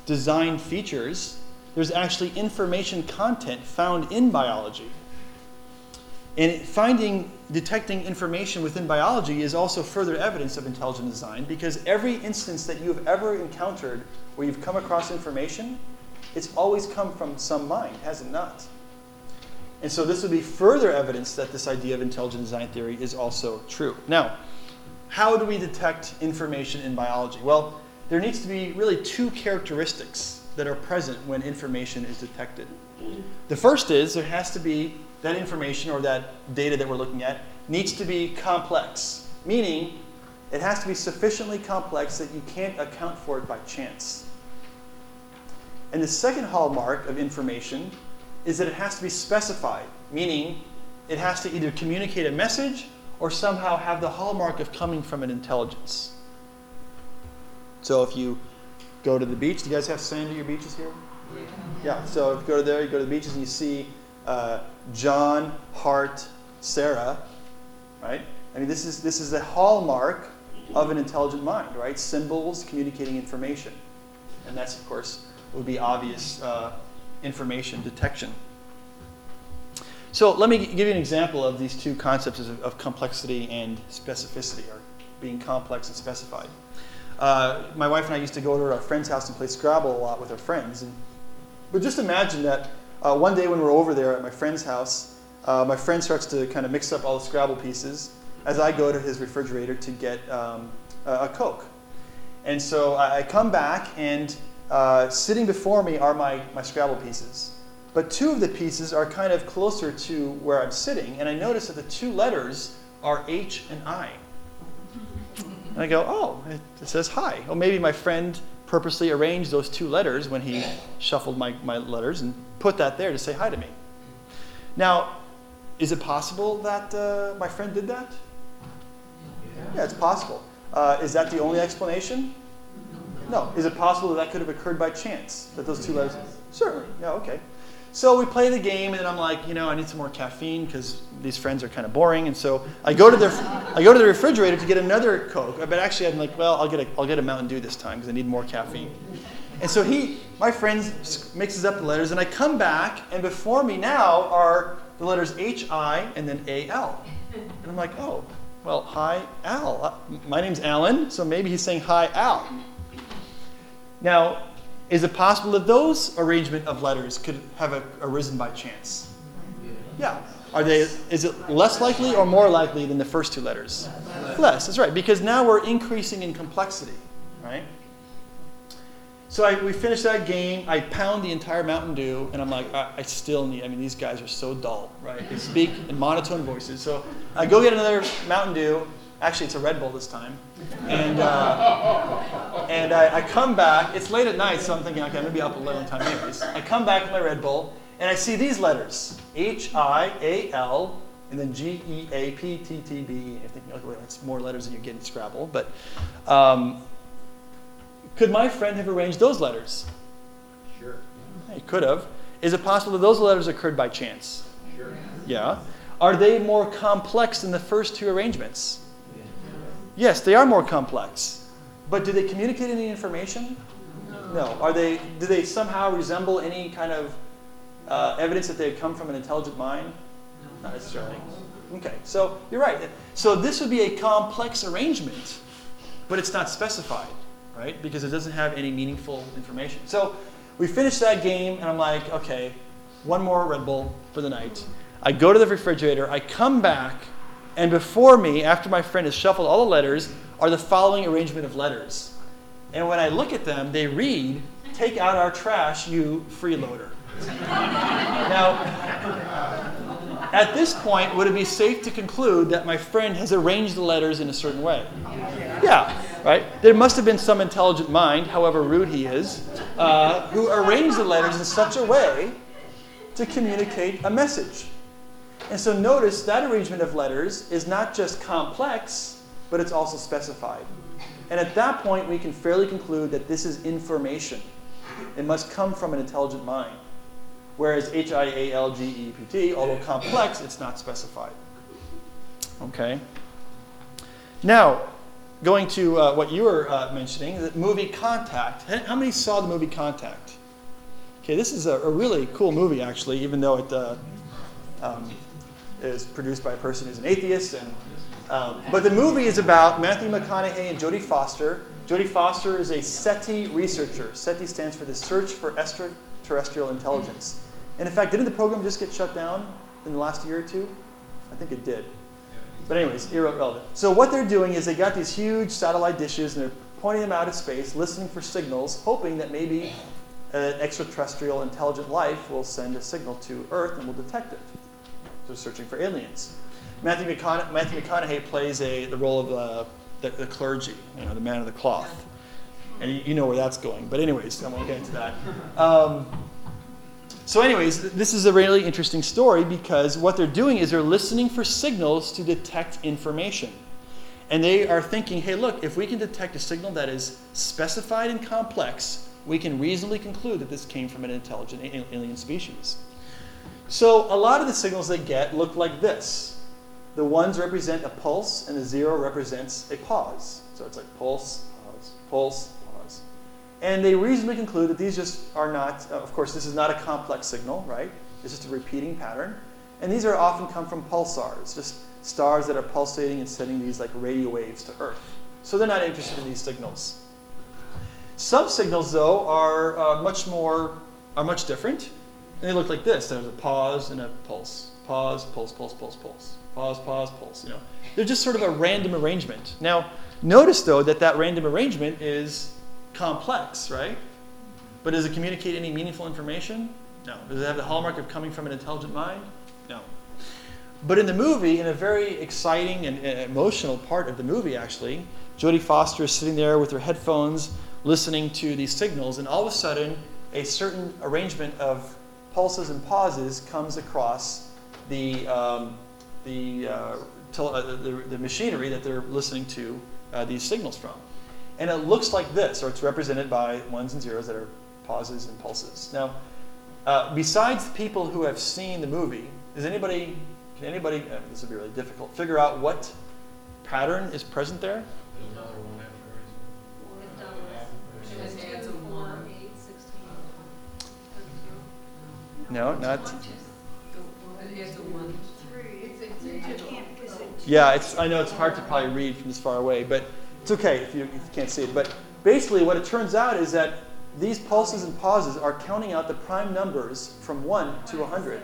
A: design features, there's actually information content found in biology. And finding, detecting information within biology is also further evidence of intelligent design, because every instance that you've ever encountered where you've come across information, it's always come from some mind, has it not? And so this would be further evidence that this idea of intelligent design theory is also true. Now, how do we detect information in biology? Well, there needs to be really two characteristics that are present when information is detected. The first is there has to be that information or that data that we're looking at needs to be complex, meaning it has to be sufficiently complex that you can't account for it by chance. And the second hallmark of information is that it has to be specified, meaning it has to either communicate a message or somehow have the hallmark of coming from an intelligence. So if you go to the beach, do you guys have sand at your beaches here? Yeah, so if you go to there, you go to the beaches and you see uh, John, Hart, Sarah, right? I mean, this is, this is a hallmark of an intelligent mind, right? Symbols communicating information. And that's, of course, would be obvious uh, information detection. So let me give you an example of these two concepts of, of complexity and specificity, or being complex and specified. Uh, my wife and I used to go to our friend's house and play Scrabble a lot with our friends. And, but just imagine that uh, one day when we're over there at my friend's house, uh, my friend starts to kind of mix up all the Scrabble pieces as I go to his refrigerator to get um, a, a Coke. And so I, I come back, and uh, sitting before me are my, my Scrabble pieces. But two of the pieces are kind of closer to where I'm sitting, and I notice that the two letters are H and I. And I go, oh, it, it says hi. Oh, maybe my friend purposely arranged those two letters when he shuffled my, my letters and put that there to say hi to me. Now, is it possible that uh, my friend did that? Yeah, it's possible. Uh, is that the only explanation? No. Is it possible that that could have occurred by chance, that those two letters? Certainly. Yeah, okay. So we play the game, and then I'm like, you know, I need some more caffeine because these friends are kind of boring. And so I go to the I go to the refrigerator to get another Coke. But actually, I'm like, well, I'll get a I'll get a Mountain Dew this time because I need more caffeine. And so he, my friend, mixes up the letters, and I come back, and before me now are the letters H I and then A L. And I'm like, oh, well, hi, Al. Uh, my name's Alan, so maybe he's saying hi, Al. Now, is it possible that those arrangement of letters could have a, arisen by chance? Yeah. Are they? Is it less likely or more likely than the first two letters? Less. That's right, because now we're increasing in complexity, right? So I, we finish that game. I pound the entire Mountain Dew, and I'm like, I, I still need. I mean, these guys are so dull, right? They speak in monotone voices. So I go get another Mountain Dew. Actually, it's a Red Bull this time. And uh, and I, I come back. It's late at night, so I'm thinking, okay, I'm going to be up a long time anyways. I come back with my Red Bull, and I see these letters, H I A L, and then G E A P T T B E. You're thinking, okay, well, that's more letters than you get in Scrabble. But um, could my friend have arranged those letters?
E: Sure.
A: He could have. Is it possible that those letters occurred by chance?
E: Sure.
A: Yeah. Are they more complex than the first two arrangements? Yes, they are more complex. But do they communicate any information? No. No. Are they? Do they somehow resemble any kind of uh, evidence that they come from an intelligent mind? Not necessarily. Okay, so you're right. So this would be a complex arrangement, but it's not specified, right? Because it doesn't have any meaningful information. So we finish that game, and I'm like, okay, one more Red Bull for the night. I go to the refrigerator. I come back. And before me, after my friend has shuffled all the letters, are the following arrangement of letters. And when I look at them, they read, "Take out our trash, you freeloader." Now, at this point, would it be safe to conclude that my friend has arranged the letters in a certain way? Yeah, right? There must have been some intelligent mind, however rude he is, uh, who arranged the letters in such a way to communicate a message. And so notice that arrangement of letters is not just complex, but it's also specified. And at that point, we can fairly conclude that this is information. It must come from an intelligent mind. Whereas H I A L G E P T, although complex, it's not specified. Okay? Now, going to uh, what you were uh, mentioning, the movie Contact. How many saw the movie Contact? Okay, this is a, a really cool movie, actually, even though it uh, um, is produced by a person who's an atheist. And um, but the movie is about Matthew McConaughey and Jodie Foster. Jodie Foster is a SETI researcher. SETI stands for the Search for Extraterrestrial Intelligence. And in fact, didn't the program just get shut down in the last year or two? I think it did. But anyways, irrelevant. So what they're doing is they got these huge satellite dishes and they're pointing them out of space, listening for signals, hoping that maybe an extraterrestrial intelligent life will send a signal to Earth and will detect it. So they're searching for aliens. Matthew, McCona- Matthew McConaughey plays a, the role of uh, the, the clergy, you know, the man of the cloth. And you, you know where that's going. But anyways, I won't get into that. Um, So anyways, this is a really interesting story because what they're doing is they're listening for signals to detect information. And they are thinking, hey, look, if we can detect a signal that is specified and complex, we can reasonably conclude that this came from an intelligent alien species. So a lot of the signals they get look like this. The ones represent a pulse and the zero represents a pause. So it's like pulse, pause, pulse, pause. And they reasonably conclude that these just are not, uh, of course, this is not a complex signal, right? It's just a repeating pattern. And these are often come from pulsars, just stars that are pulsating and sending these like radio waves to Earth. So they're not interested in these signals. Some signals, though, are uh, much more, are much different. And they look like this. There's a pause and a pulse. Pause, pulse, pulse, pulse, pulse. Pause, pause, pulse. You know, they're just sort of a random arrangement. Now, notice, though, that that random arrangement is complex, right? But does it communicate any meaningful information? No. Does it have the hallmark of coming from an intelligent mind? No. But in the movie, in a very exciting and emotional part of the movie, actually, Jodie Foster is sitting there with her headphones listening to these signals, and all of a sudden, a certain arrangement of pulses and pauses comes across the, um, the, uh, tel- uh, the, the machinery that they're listening to uh, these signals from. And it looks like this, or it's represented by ones and zeros that are pauses and pulses. Now, uh, besides people who have seen the movie, is anybody, can anybody, uh, this will be really difficult, figure out what pattern is present there?
E: There's another one after.
B: Just adds a one.
A: No, not.
B: It adds a one.
A: Yeah, it's, I know it's hard to probably read from this far away, but it's okay if you, if you can't see it. But basically what it turns out is that these pulses and pauses are counting out the prime numbers from one to one hundred.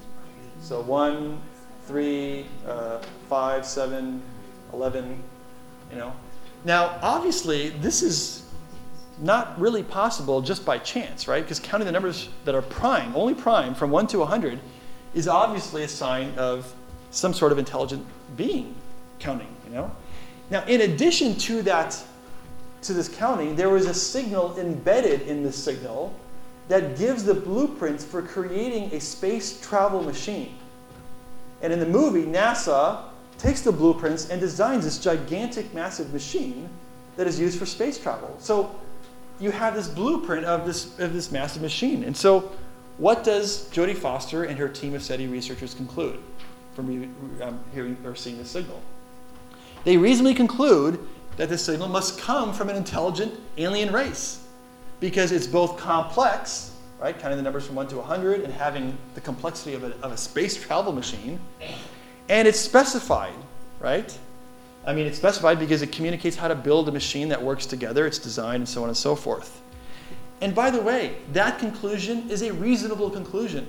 A: So one, three, uh, five, seven, eleven, you know. Now, obviously, this is not really possible just by chance, right? Because counting the numbers that are prime, only prime, from one to one hundred is obviously a sign of some sort of intelligent being counting, you know. Now, in addition to that, to this counting, there was a signal embedded in this signal that gives the blueprints for creating a space travel machine. And in the movie, NASA takes the blueprints and designs this gigantic, massive machine that is used for space travel. So you have this blueprint of this, of this massive machine. And so what does Jodie Foster and her team of SETI researchers conclude from um, hearing or seeing this signal? They reasonably conclude that the signal must come from an intelligent alien race because it's both complex, right, counting the numbers from one to one hundred and having the complexity of a, of a space travel machine, and it's specified, right? I mean, it's specified because it communicates how to build a machine that works together, its design, and so on and so forth. And by the way, that conclusion is a reasonable conclusion,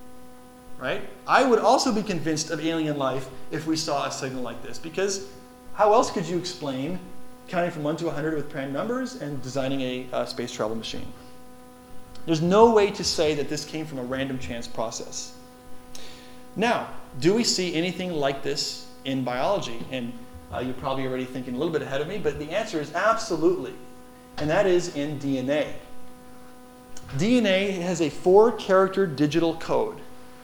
A: right? I would also be convinced of alien life if we saw a signal like this, because how else could you explain counting from one to one hundred with prime numbers and designing a uh, space travel machine? There's no way to say that this came from a random chance process. Now, do we see anything like this in biology? And uh, you're probably already thinking a little bit ahead of me, but the answer is absolutely. And that is in D N A. D N A has a four-character digital code,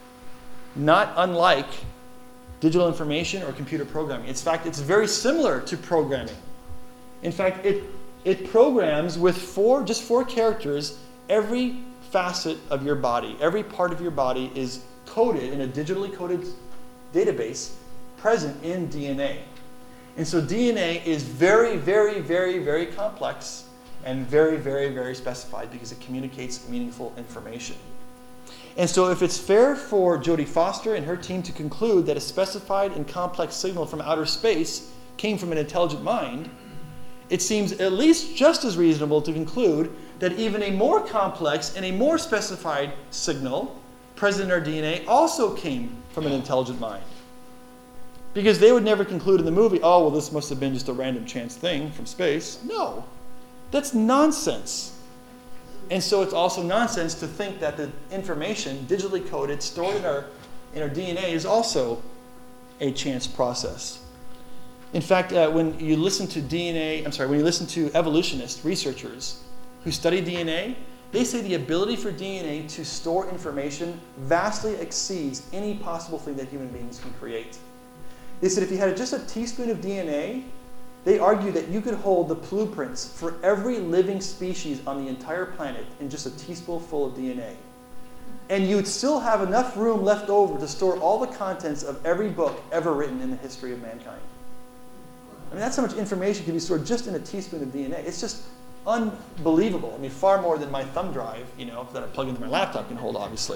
A: not unlike digital information or computer programming. In fact, it's very similar to programming. In fact, it, it programs with four, just four characters, every facet of your body. Every part of your body is coded in a digitally coded database present in D N A. And so D N A is very, very, very, very complex and very, very, very specified because it communicates meaningful information. And so if it's fair for Jodie Foster and her team to conclude that a specified and complex signal from outer space came from an intelligent mind, it seems at least just as reasonable to conclude that even a more complex and a more specified signal present in our D N A also came from an intelligent mind. Because they would never conclude in the movie, oh, well, this must have been just a random chance thing from space. No, that's nonsense. And so it's also nonsense to think that the information digitally coded, stored in our, in our D N A is also a chance process. In fact, uh, when you listen to D N A, I'm sorry, when you listen to evolutionists, researchers who study D N A, they say the ability for D N A to store information vastly exceeds any possible thing that human beings can create. They said if you had just a teaspoon of D N A, they argue that you could hold the blueprints for every living species on the entire planet in just a teaspoonful of D N A. And you'd still have enough room left over to store all the contents of every book ever written in the history of mankind. I mean, that's how much information can be stored just in a teaspoon of D N A. It's just unbelievable. I mean, far more than my thumb drive, you know, that I plug into my laptop can hold, obviously.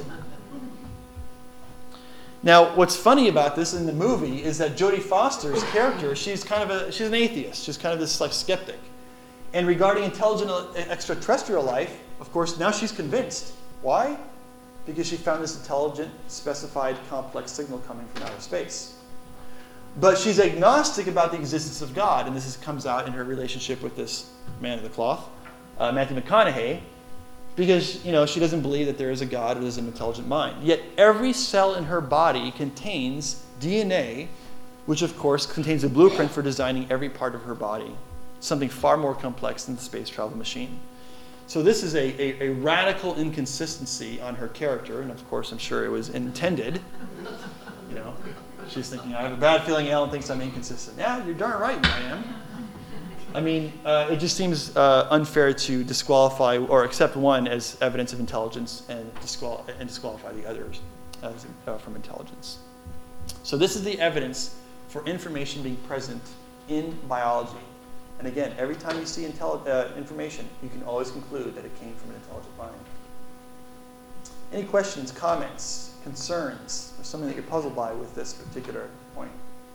A: Now, what's funny about this in the movie is that Jodie Foster's character, she's kind of a, she's an atheist. She's kind of this like skeptic. And regarding intelligent extraterrestrial life, of course, now she's convinced. Why? Because she found this intelligent, specified, complex signal coming from outer space. But she's agnostic about the existence of God, and this is, comes out in her relationship with this man of the cloth, uh, Matthew McConaughey, because you know she doesn't believe that there is a God or there's an intelligent mind. Yet every cell in her body contains D N A, which of course contains a blueprint for designing every part of her body, something far more complex than the space travel machine. So this is a, a, a radical inconsistency on her character, and of course I'm sure it was intended. You know, she's thinking, I have a bad feeling Alan thinks I'm inconsistent. Yeah, you're darn right I am. I mean, uh, it just seems uh, unfair to disqualify or accept one as evidence of intelligence and, disqual- and disqualify the others as, uh, from intelligence. So this is the evidence for information being present in biology. And again, every time you see intelli- uh, information, you can always conclude that it came from an intelligent mind. Any questions, comments, concerns, or something that you're puzzled by with this particular point?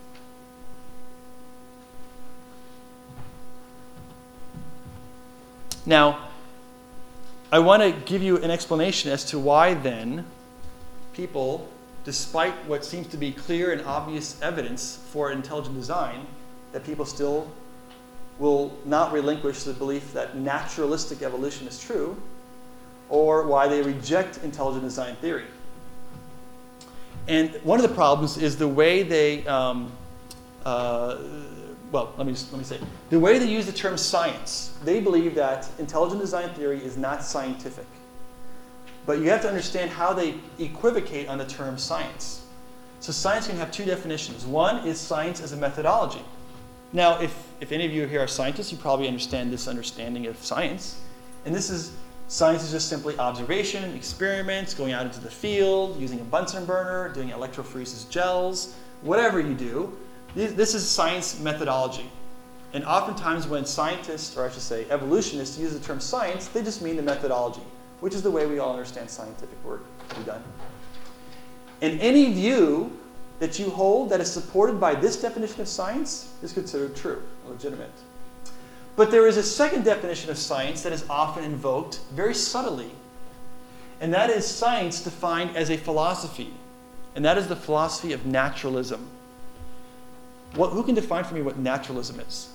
A: Now, I want to give you an explanation as to why then people, despite what seems to be clear and obvious evidence for intelligent design, that people still will not relinquish the belief that naturalistic evolution is true, or why they reject intelligent design theory. And one of the problems is the way they, um, uh, well, let me, let me say, the way they use the term science. They believe that intelligent design theory is not scientific. But you have to understand how they equivocate on the term science. So science can have two definitions. One is science as a methodology. Now, if, if any of you here are scientists, you probably understand this understanding of science. And this is, science is just simply observation, experiments, going out into the field, using a Bunsen burner, doing electrophoresis gels, whatever you do. This is science methodology. And oftentimes when scientists, or I should say evolutionists, use the term science, they just mean the methodology, which is the way we all understand scientific work to be done. And any view that you hold that is supported by this definition of science is considered true, legitimate. But there is a second definition of science that is often invoked very subtly, and that is science defined as a philosophy, and that is the philosophy of naturalism. What, who can define for me what naturalism is?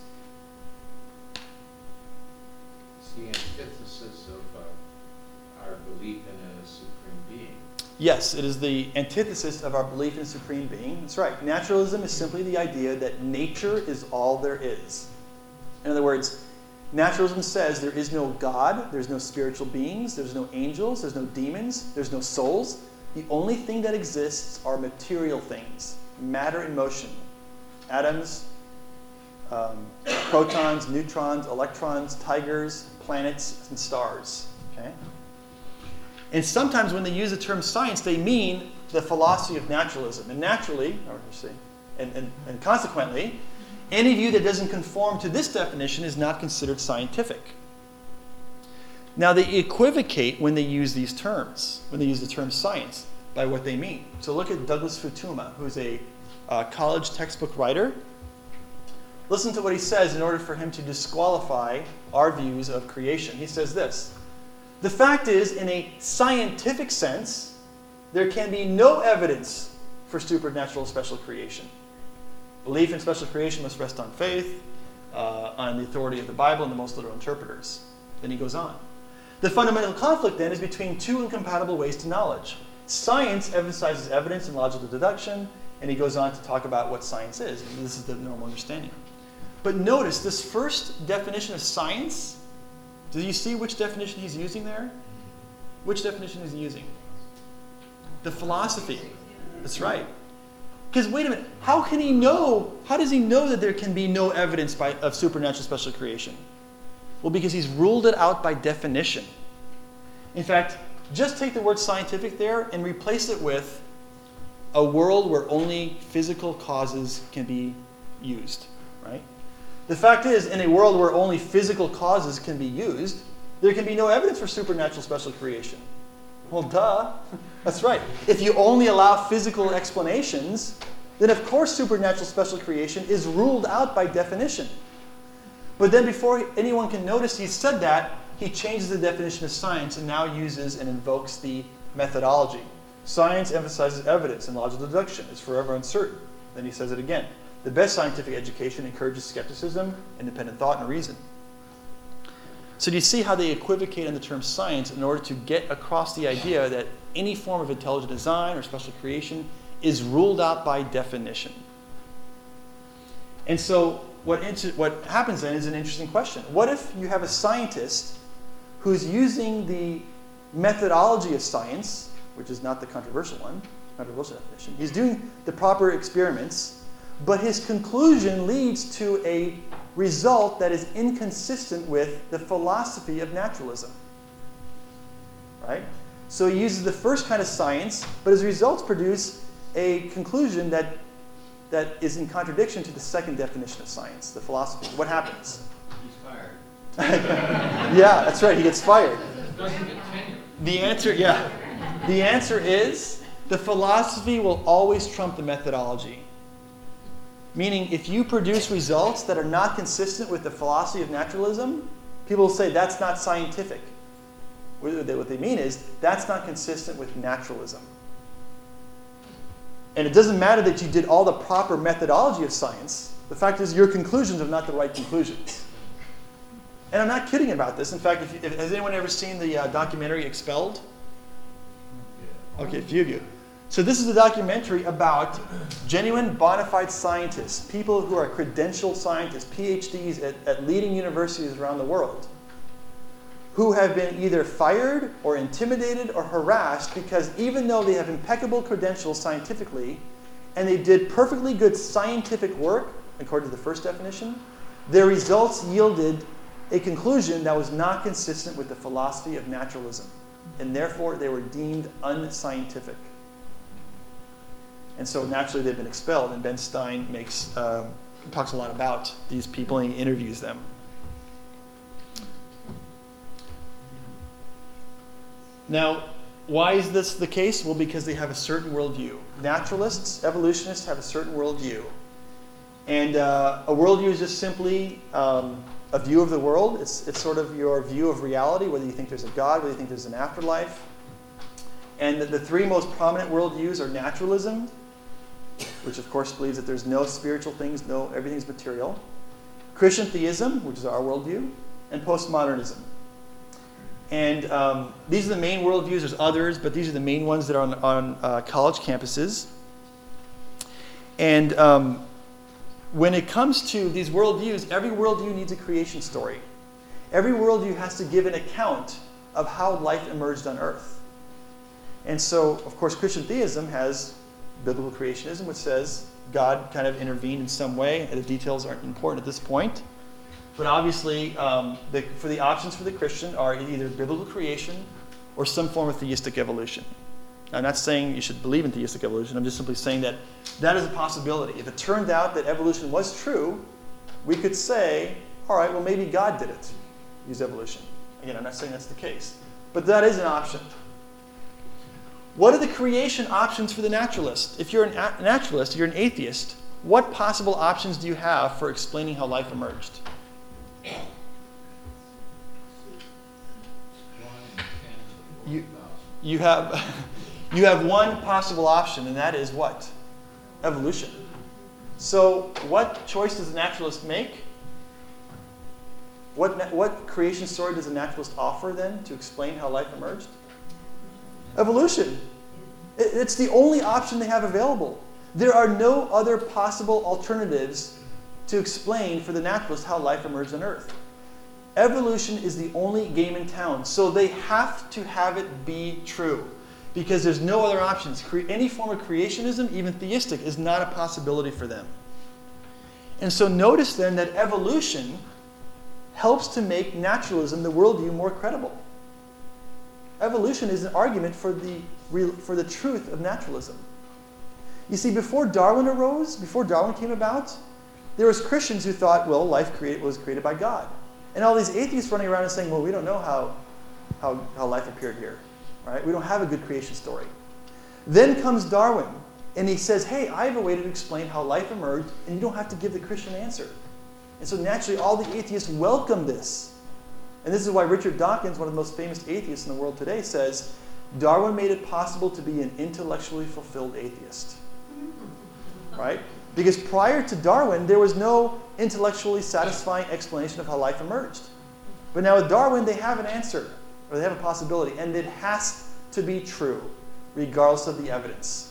G: It's the antithesis of uh, our belief in a supreme being.
A: Yes, it is the antithesis of our belief in a supreme being. That's right. Naturalism is simply the idea that nature is all there is. In other words, naturalism says there is no God, there's no spiritual beings, there's no angels, there's no demons, there's no souls. The only thing that exists are material things, matter in motion. Atoms, um, protons, neutrons, electrons, tigers, planets, and stars. Okay? And sometimes when they use the term science, they mean the philosophy of naturalism. And naturally, or see, and, and, and consequently, Any view that doesn't conform to this definition is not considered scientific. Now, they equivocate when they use these terms, when they use the term science, by what they mean. So look at Douglas Futuma, who's a uh, college textbook writer. Listen to what he says in order for him to disqualify our views of creation. He says this: the fact is, in a scientific sense, there can be no evidence for supernatural special creation. Belief in special creation must rest on faith, uh, on the authority of the Bible and the most literal interpreters. Then he goes on. The fundamental conflict then is between two incompatible ways to knowledge. Science emphasizes evidence and logical deduction, and he goes on to talk about what science is. And this is the normal understanding. But notice this first definition of science. Do you see which definition he's using there? Which definition is he using? The philosophy. That's right. Because wait a minute, how can he know, how does he know that there can be no evidence by, of supernatural special creation? Well, because he's ruled it out by definition. In fact, just take the word scientific there and replace it with a world where only physical causes can be used, right? The fact is, in a world where only physical causes can be used, there can be no evidence for supernatural special creation. Well, duh. That's right. If you only allow physical explanations, then of course supernatural special creation is ruled out by definition. But then before anyone can notice he said that, he changes the definition of science and now uses and invokes the methodology. Science emphasizes evidence and logical deduction. It's forever uncertain. Then he says it again. The best scientific education encourages skepticism, independent thought, and reason. So do you see how they equivocate on the term science in order to get across the idea that any form of intelligent design or special creation is ruled out by definition? And so what, inter- what happens then is an interesting question. What if you have a scientist who's using the methodology of science, which is not the controversial one, controversial definition. He's doing the proper experiments, but his conclusion leads to a result that is inconsistent with the philosophy of naturalism. Right? So he uses the first kind of science, but his results produce a conclusion that, that is in contradiction to the second definition of science, the philosophy. What happens?
G: He's fired.
A: Yeah, that's right. He gets fired.
E: Doesn't get tenure.
A: The answer, yeah. The answer is the philosophy will always trump the methodology. Meaning, if you produce results that are not consistent with the philosophy of naturalism, people will say that's not scientific. What they, what they mean is that's not consistent with naturalism. And it doesn't matter that you did all the proper methodology of science. The fact is your conclusions are not the right conclusions. And I'm not kidding about this. In fact, if, if, has anyone ever seen the uh, documentary Expelled? Okay, a few of you. So this is a documentary about genuine bona fide scientists, people who are credentialed scientists, P H Ds at, at leading universities around the world, who have been either fired or intimidated or harassed because even though they have impeccable credentials scientifically, and they did perfectly good scientific work, according to the first definition, their results yielded a conclusion that was not consistent with the philosophy of naturalism, and therefore they were deemed unscientific. And so naturally they've been expelled, and Ben Stein makes, um, talks a lot about these people and he interviews them. Now, why is this the case? Well, because they have a certain worldview. Naturalists, evolutionists have a certain worldview. And uh, a worldview is just simply um, a view of the world. It's, it's sort of your view of reality, whether you think there's a God, whether you think there's an afterlife. And the, the three most prominent worldviews are naturalism, which of course believes that there's no spiritual things, no, everything's material. Christian theism, which is our worldview, and postmodernism. And um, these are the main worldviews. There's others, but these are the main ones that are on, on uh, college campuses. And um, when it comes to these worldviews, every worldview needs a creation story. Every worldview has to give an account of how life emerged on Earth. And so, of course, Christian theism has biblical creationism, which says God kind of intervened in some way. The details aren't important at this point. But obviously, um, the, for the options for the Christian are either biblical creation or some form of theistic evolution. Now, I'm not saying you should believe in theistic evolution. I'm just simply saying that that is a possibility. If it turned out that evolution was true, we could say, all right, well, maybe God did it, use evolution. Again, I'm not saying that's the case, but that is an option. What are the creation options for the naturalist? If you're an a- naturalist, you're an atheist, what possible options do you have for explaining how life emerged? You, you have you have one possible option, and that is what? Evolution. So what choice does a naturalist make? What, what creation story does a naturalist offer then to explain how life emerged? Evolution. It, it's the only option they have available. There are no other possible alternatives to explain for the naturalist how life emerged on Earth. Evolution is the only game in town, so they have to have it be true because there's no other options. Cre- any form of creationism, even theistic, is not a possibility for them. And so notice then that evolution helps to make naturalism, the worldview, more credible. Evolution is an argument for the, real, for the truth of naturalism. You see, before Darwin arose, before Darwin came about, there was Christians who thought, well, life created, was created by God. And all these atheists running around and saying, well, we don't know how, how, how life appeared here. Right? We don't have a good creation story. Then comes Darwin, and he says, hey, I have a way to explain how life emerged, and you don't have to give the Christian answer. And so naturally, all the atheists welcome this. And this is why Richard Dawkins, one of the most famous atheists in the world today, says, Darwin made it possible to be an intellectually fulfilled atheist. Right? Because prior to Darwin, there was no intellectually satisfying explanation of how life emerged. But now with Darwin, they have an answer, or they have a possibility, and it has to be true, regardless of the evidence.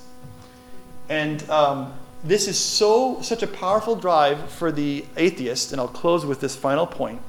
A: And um, this is so such a powerful drive for the atheist, and I'll close with this final point,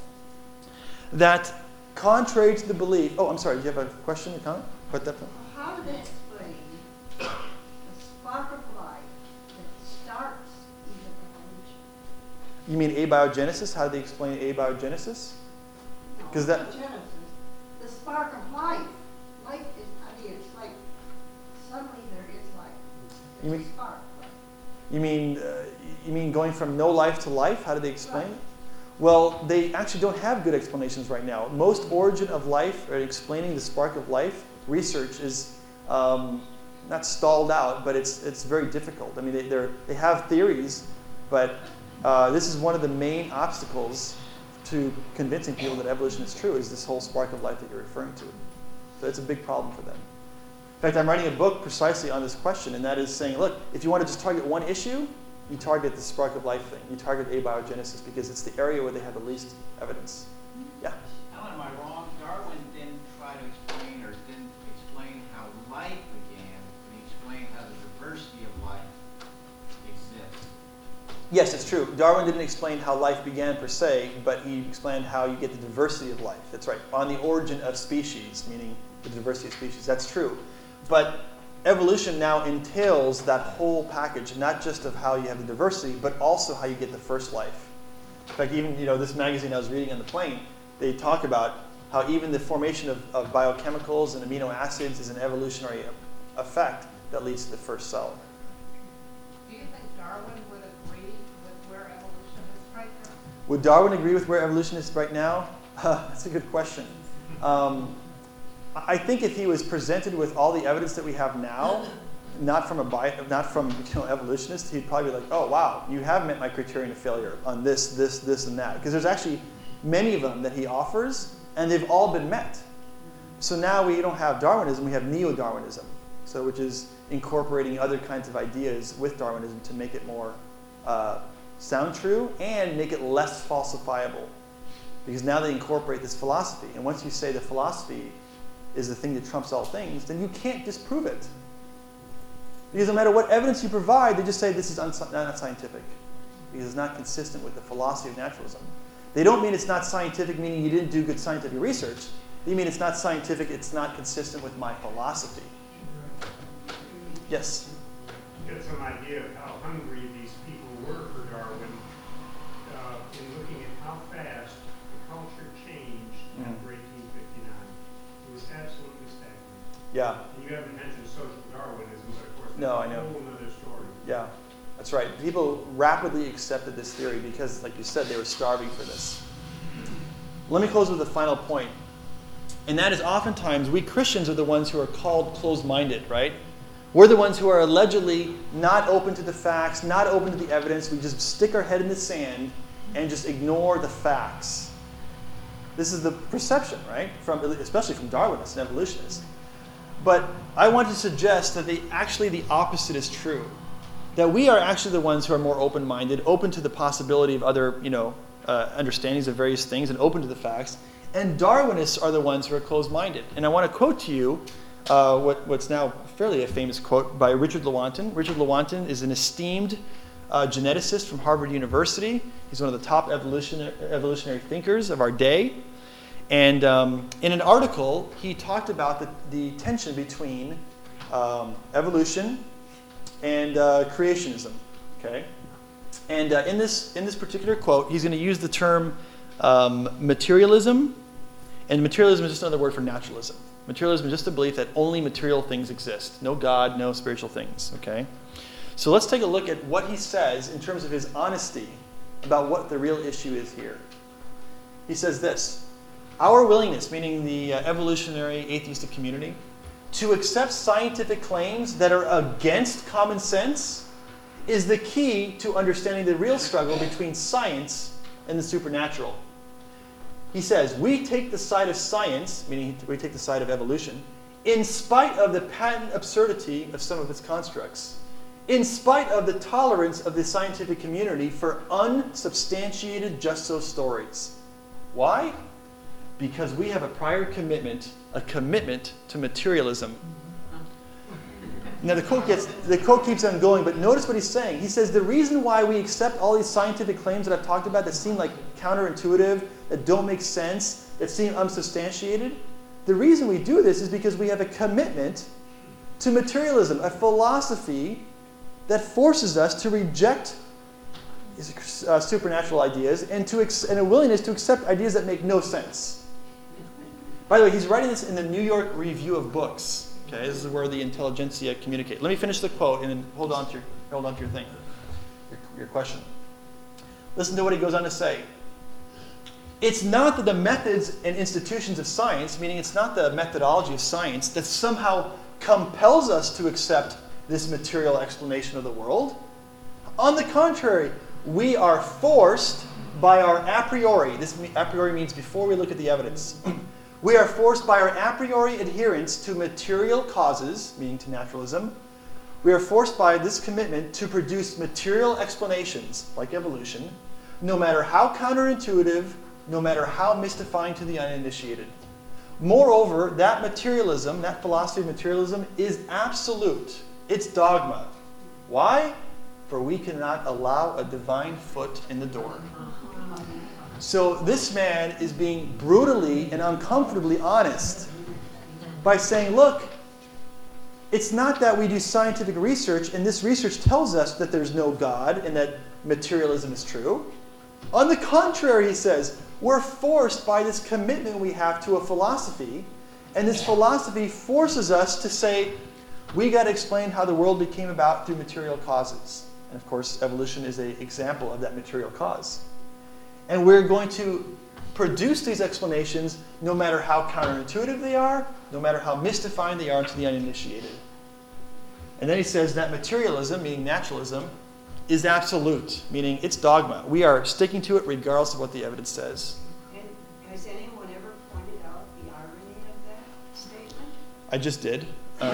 A: that contrary to the belief... Oh, I'm sorry, do you have a question or comment about that point?
H: How do they explain the spark of life that starts even evolution?
A: You mean abiogenesis? How do they explain abiogenesis?
H: No,
A: that-
H: not Genesis. The spark of life. Life is, I mean, it's like, suddenly there is life.
A: You
H: There's
A: mean-
H: a spark. Right?
A: You mean uh, you mean going from no life to life? How do they explain
H: Right.
A: it? Well, they actually don't have good explanations right now. Most origin of life, or explaining the spark of life, research is um, not stalled out, but it's it's very difficult. I mean, they they're, they have theories, but uh, this is one of the main obstacles to convincing people that evolution is true, is this whole spark of life that you're referring to. So it's a big problem for them. In fact, I'm writing a book precisely on this question, and that is saying, look, if you want to just target one issue, you target the spark of life thing. You target abiogenesis because it's the area where they have the least evidence. Yeah?
I: Alan, am I wrong? Darwin didn't try to explain or didn't explain how life began, but he explained how the diversity of life exists.
A: Yes, it's true. Darwin didn't explain how life began per se, but he explained how you get the diversity of life. That's right. On the origin of species, meaning the diversity of species. That's true. But evolution now entails that whole package, not just of how you have the diversity, but also how you get the first life. In fact, even you know this magazine I was reading on the plane, they talk about how even the formation of, of biochemicals and amino acids is an evolutionary effect that leads to the first cell.
B: Do you think Darwin would agree with where evolution is right now?
A: Would Darwin agree with where evolution is right now? That's a good question. Um, I think if he was presented with all the evidence that we have now, not from a bio, not from you know evolutionist, he'd probably be like, "Oh wow, you have met my criterion of failure on this, this, this, and that." Because there's actually many of them that he offers, and they've all been met. So now we don't have Darwinism; we have neo-Darwinism, so which is incorporating other kinds of ideas with Darwinism to make it more uh, sound true and make it less falsifiable. Because now they incorporate this philosophy, and once you say the philosophy is the thing that trumps all things, then you can't disprove it. Because no matter what evidence you provide, they just say this is uns- not scientific. Because it's not consistent with the philosophy of naturalism. They don't mean it's not scientific, meaning you didn't do good scientific research. They mean it's not scientific, it's not consistent with my philosophy. Yes?
J: Get some idea of how hungry these people were for Darwin uh, in looking at how fast the culture changed
A: Mhm.
J: after eighteen fifty-nine. It was absolutely staggering.
A: Yeah.
J: And you haven't mentioned social Darwinism, but of course
A: No,
J: that's
A: I know.
J: a whole other story.
A: Yeah. That's right. People rapidly accepted this theory because, like you said, they were starving for this. Let me close with a final point. And that is oftentimes we Christians are the ones who are called closed-minded, right? We're the ones who are allegedly not open to the facts, not open to the evidence. We just stick our head in the sand and just ignore the facts. This is the perception, right? From, especially from Darwinists and evolutionists. But I want to suggest that they, actually the opposite is true. That we are actually the ones who are more open-minded, open to the possibility of other, you know, uh, understandings of various things and open to the facts. And Darwinists are the ones who are closed-minded. And I want to quote to you uh, what, what's now fairly a famous quote by Richard Lewontin. Richard Lewontin is an esteemed uh, geneticist from Harvard University. He's one of the top evolutionary, evolutionary thinkers of our day. And um, in an article, he talked about the, the tension between um, evolution and uh, creationism. Okay, and uh, in this in this particular quote, he's going to use the term um, materialism, and materialism is just another word for naturalism. Materialism is just a belief that only material things exist, no God, no spiritual things. Okay, so let's take a look at what he says in terms of his honesty about what the real issue is here. He says this. Our willingness, meaning the uh, evolutionary atheistic community, to accept scientific claims that are against common sense is the key to understanding the real struggle between science and the supernatural. He says, we take the side of science, meaning we take the side of evolution, in spite of the patent absurdity of some of its constructs, in spite of the tolerance of the scientific community for unsubstantiated just-so stories. Why? Because we have a prior commitment, a commitment to materialism. Now the quote gets, the quote keeps on going, but notice what he's saying. He says the reason why we accept all these scientific claims that I've talked about that seem like counterintuitive, that don't make sense, that seem unsubstantiated, the reason we do this is because we have a commitment to materialism, a philosophy that forces us to reject uh, supernatural ideas and, to ex- and a willingness to accept ideas that make no sense. By the way, he's writing this in the New York Review of Books. Okay, this is where the intelligentsia communicate. Let me finish the quote and then hold on to your, hold on to your thing, your, your question. Listen to what he goes on to say. It's not that the methods and institutions of science, meaning it's not the methodology of science, that somehow compels us to accept this material explanation of the world. On the contrary, we are forced by our a priori. This a priori means before we look at the evidence. We are forced by our a priori adherence to material causes, meaning to naturalism. We are forced by this commitment to produce material explanations, like evolution, no matter how counterintuitive, no matter how mystifying to the uninitiated. Moreover, that materialism, that philosophy of materialism, is absolute. It's dogma. Why? For we cannot allow a divine foot in the door. So this man is being brutally and uncomfortably honest by saying, look, it's not that we do scientific research and this research tells us that there's no God and that materialism is true. On the contrary, he says, we're forced by this commitment we have to a philosophy, and this philosophy forces us to say, we got to explain how the world became about through material causes. And of course, evolution is an example of that material cause. And we're going to produce these explanations no matter how counterintuitive they are, no matter how mystifying they are to the uninitiated. And then he says that materialism, meaning naturalism, is absolute, meaning it's dogma. We are sticking to it regardless of what the evidence says.
H: And has anyone ever pointed out the irony of that statement?
A: I just did. Uh,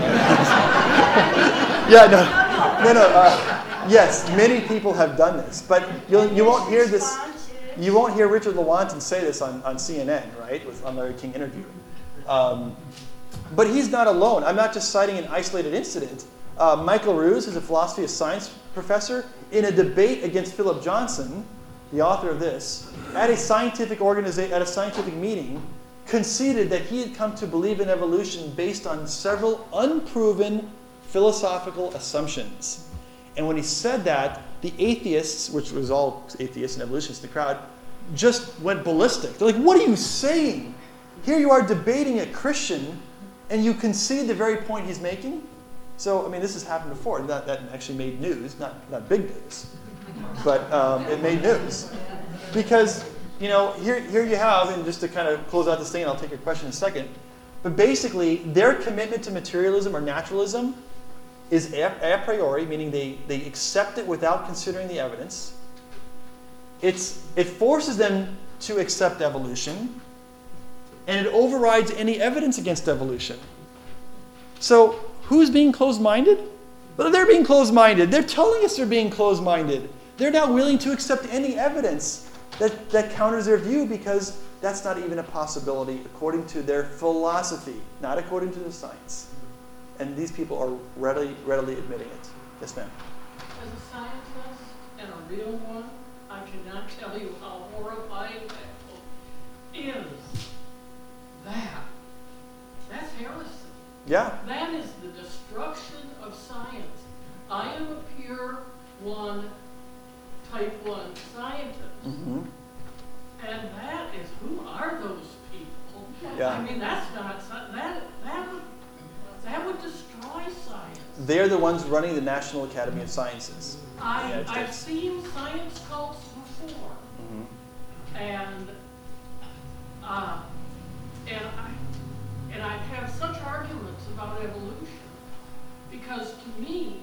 A: yeah, no, no, no. Uh, yes, many people have done this, but you'll, you won't hear this. You won't hear Richard Lewontin say this on, on C N N, right, with on Larry King interview. Um, but he's not alone. I'm not just citing an isolated incident. Uh, Michael Ruse, who's a philosophy of science professor, in a debate against Philip Johnson, the author of this, at a scientific organiza- at a scientific meeting, conceded that he had come to believe in evolution based on several unproven philosophical assumptions. And when he said that, the atheists, which was all atheists and evolutionists in the crowd, just went ballistic. They're like, what are you saying? Here you are debating a Christian, and you concede the very point he's making? So, I mean, this has happened before. That, that actually made news, not, not big news, but um, it made news. Because, you know, here, here you have, and just to kind of close out this thing, and I'll take your question in a second, but basically, their commitment to materialism or naturalism is a, a priori, meaning they, they accept it without considering the evidence. It's, it forces them to accept evolution, and it overrides any evidence against evolution. So, who's being closed-minded? Well, they're being closed-minded. They're telling us they're being closed-minded. They're not willing to accept any evidence that, that counters their view because that's not even a possibility according to their philosophy, not according to the science. And these people are readily, readily admitting it. Yes, ma'am?
F: As a scientist and a real one, I cannot tell you how horrifying that book is. That, that's heresy.
A: Yeah.
F: That is the destruction of science. I am a pure one, type one scientist.
A: Mm-hmm.
F: And that is, who are those people?
A: Yeah.
F: I mean, that's not, sci- that, that would, that would destroy science.
A: They're the ones running the National Academy of Sciences. in the
F: I,
A: United
F: I've
A: States.
F: seen science cults before.
A: Mm-hmm.
F: And, uh, and I, and I have such arguments about evolution because to me,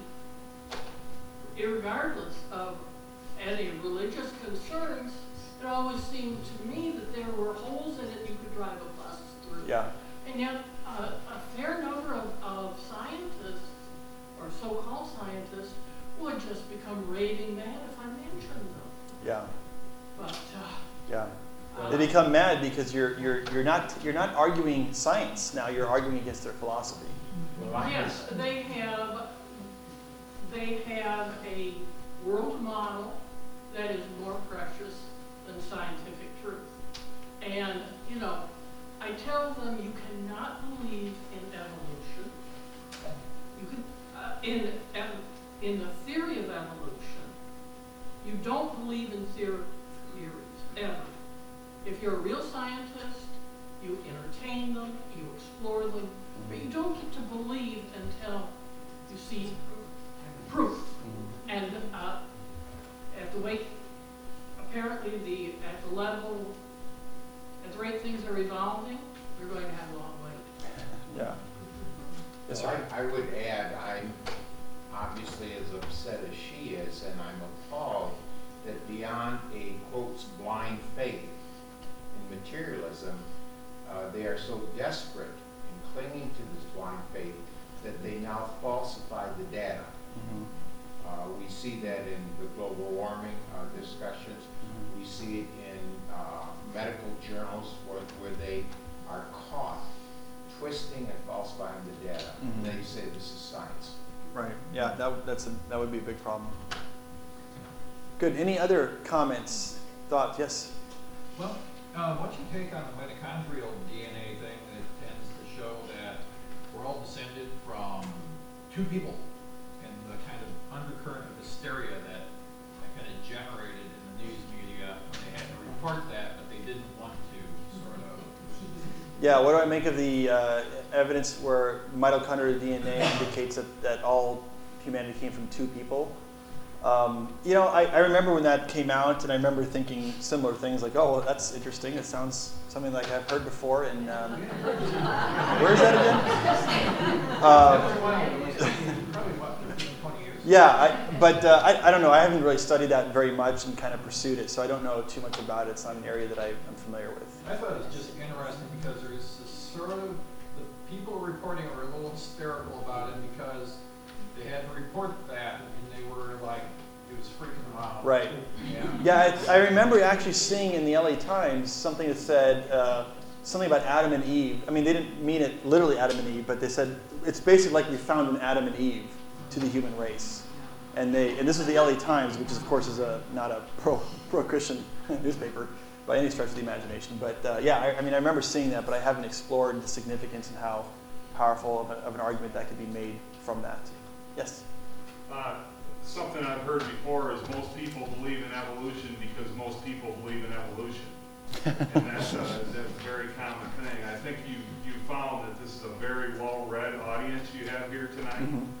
F: irregardless of any religious concerns, it always seemed to me that there were holes in it you could drive a bus through.
A: Yeah.
F: And yet, uh, a fair number of, of scientists, or so-called scientists, would just become raving mad if I mentioned them.
A: Yeah.
F: But, uh,
A: Yeah.
F: uh,
A: They become mad because you're you're you're not you're not arguing science now. You're arguing against their philosophy.
F: yes, they have, they have a world model that is more precious than scientific truth. And, you know, I tell them you cannot believe in evolution. You can, uh, in, ev- in the theory of evolution, you don't believe in theor- theories, ever. If you're a real scientist, you entertain them, you explore them, but you don't get to believe until you see proof. And uh, at the way, apparently, the at the level, at the rate things are evolving, we're going to have a long wait.
A: Yeah. Yes,
G: So
A: sir.
G: I, I would add, I'm obviously as upset as she is, and I'm appalled that beyond a, quote, blind faith in materialism, uh, they are so desperate in clinging to this blind faith that they now falsify the data.
A: Mm-hmm.
G: Uh, we see that in the global warming uh, discussions.
A: Mm-hmm.
G: We see it in uh, medical journals where, where they are caught twisting and falsifying the data.
A: Mhm.
G: And they say this is science.
A: Right. Yeah. That would- that's a, that would be a big problem. Good. Any other comments, thoughts? Yes.
K: Well, uh, what's your take on the mitochondrial D N A thing that tends to show that we're all descended from two people, and the kind of undercurrent of hysteria that, that kind of generated in the news media when they had to report that, but they didn't want to, sort of.
A: Yeah. What do I make of the uh, evidence where mitochondrial D N A indicates that, that all humanity came from two people? Um, you know, I, I remember when that came out, and I remember thinking similar things like, oh, well, that's interesting. It sounds something like I've heard before. And um, where is that again? Uh,
K: Probably what, fifteen, twenty years?
A: yeah, I, but uh, I, I don't know. I haven't really studied that very much and kind of pursued it, so I don't know too much about it. It's not an area that I, I'm familiar with.
K: I thought it was just interesting because there's this sort of, the people reporting were a little hysterical about it because they had to report that and they were like, it was freaking them out.
A: Right.
K: Yeah.
A: Yeah, I, I remember actually seeing in the L A Times something that said uh, something about Adam and Eve. I mean, they didn't mean it literally Adam and Eve, but they said it's basically like we found an Adam and Eve to the human race. And they and this is the L A Times, which is, of course is a not a pro pro Christian newspaper by any stretch of the imagination. But uh, yeah, I, I mean, I remember seeing that, but I haven't explored the significance and how powerful of, a, of an argument that could be made from that. Yes.
D: Uh, something I've heard before is most people believe in evolution because most people believe in evolution. And that's a, that's a very common thing. I think you, you found that this is a very well-read audience you have here tonight.
A: Mm-hmm.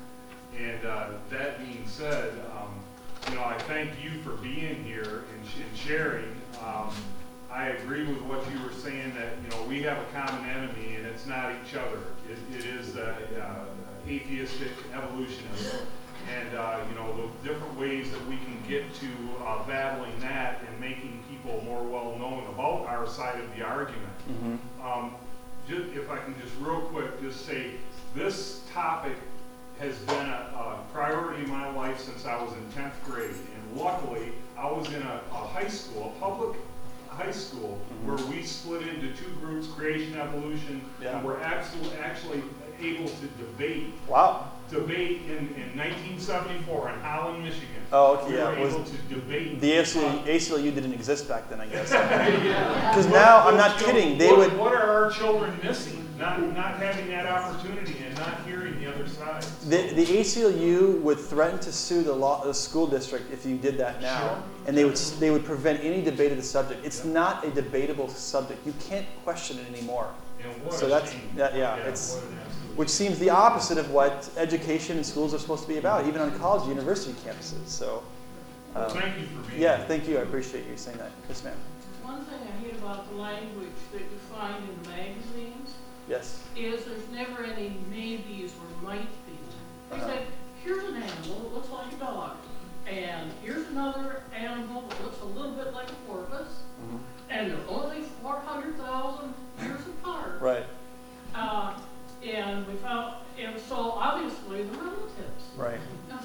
D: And uh, that being said, um, you know, I thank you for being here and, sh- and sharing. Um, I agree with what you were saying, that, you know, we have a common enemy, and it's not each other. It, it is the uh, atheistic evolutionists. And, uh, you know, the different ways that we can get to uh, battling that and making people more well-known about our side of the argument.
A: Mm-hmm.
D: Um, just, if I can just real quick just say, this topic has been a, a priority in my life since I was in tenth grade. And luckily, I was in a, a high school, a public high school, mm-hmm. where we split into two groups, creation, evolution,
A: yeah.
D: and we're absolutely, actually able to debate.
A: Wow.
D: Debate in, in nineteen seventy-four in Holland, Michigan.
A: Oh, okay,
D: we
A: yeah.
D: were
A: Was
D: able to debate.
A: The A C L U didn't exist back then, I guess.
D: yeah.
A: Because now, I'm not kidding, they
D: what,
A: would...
D: What are our children missing? Not, not having that opportunity and not hearing the other side.
A: The, the A C L U would threaten to sue the, law, the school district if you did that now,
D: Sure.
A: and they would they would prevent any debate of the subject. It's not a debatable subject. You can't question it anymore.
D: And what
A: So
D: a
A: that's
D: shame.
A: that, yeah,
D: Yeah,
A: it's
D: what an absolute
A: which seems the opposite of what education in schools are supposed to be about, even on college, university campuses. So,
D: Well,
A: um,
D: thank you for being
A: yeah,
D: here.
A: thank you. I appreciate you saying that. Yes, ma'am.
L: One thing I hate about the language that you find in the magazines
A: Yes.
L: is there's never any maybes or might be. They
A: Uh-huh.
L: say, here's an animal that looks like a dog, and here's another animal that looks a little bit like a porpoise,
A: Mm-hmm.
L: and they're only four hundred thousand years apart.
A: Right.
L: Uh, and we found, and so obviously the relatives.
A: Right.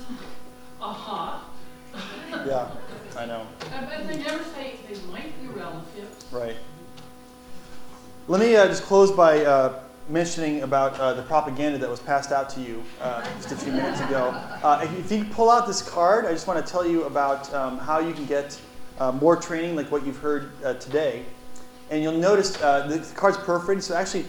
L: Uh-huh.
A: Yeah. I know.
L: And but they never say they might be relatives.
A: Right. Let me uh, just close by uh, mentioning about uh, the propaganda that was passed out to you uh, just a few minutes ago. Uh, if, you, if you pull out this card, I just want to tell you about um, how you can get uh, more training like what you've heard uh, today. And you'll notice uh, the, the card's perforated, so actually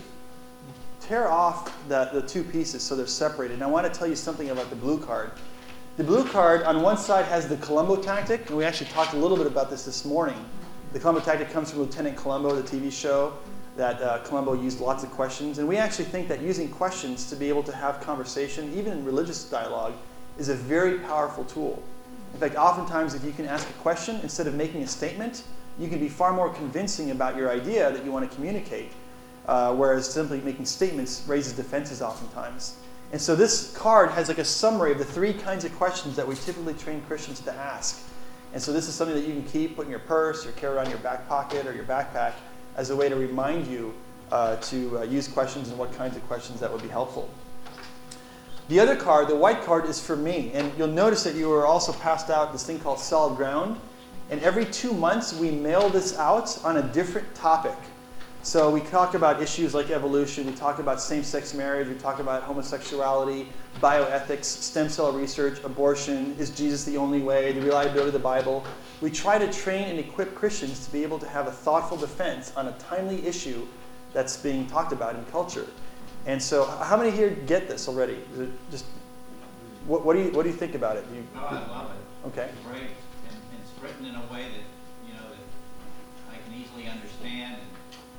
A: tear off the, the two pieces so they're separated. And I want to tell you something about the blue card. The blue card on one side has the Columbo tactic, and we actually talked a little bit about this this morning. The Columbo tactic comes from Lieutenant Columbo, the T V show, that uh, Columbo used lots of questions. And we actually think that using questions to be able to have conversation, even in religious dialogue, is a very powerful tool. In fact, oftentimes if you can ask a question instead of making a statement, you can be far more convincing about your idea that you want to communicate, uh, whereas simply making statements raises defenses oftentimes. And so this card has like a summary of the three kinds of questions that we typically train Christians to ask. And so this is something that you can keep, put in your purse or carry around in your back pocket or your backpack as a way to remind you uh, to uh, use questions and what kinds of questions that would be helpful. The other card, the white card, is for me. And you'll notice that you were also passed out this thing called Solid Ground. And every two months we mail this out on a different topic. So we talk about issues like evolution, we talk about same-sex marriage, we talk about homosexuality, bioethics, stem cell research, abortion, is Jesus the only way, the reliability of the Bible. We try to train and equip Christians to be able to have a thoughtful defense on a timely issue that's being talked about in culture. And so how many here get this already? Is it just what, what do you what do you think about it? Do you,
I: Oh, I love it.
A: Okay.
I: It's great, and and it's written in a way that, you know, that I can easily understand, and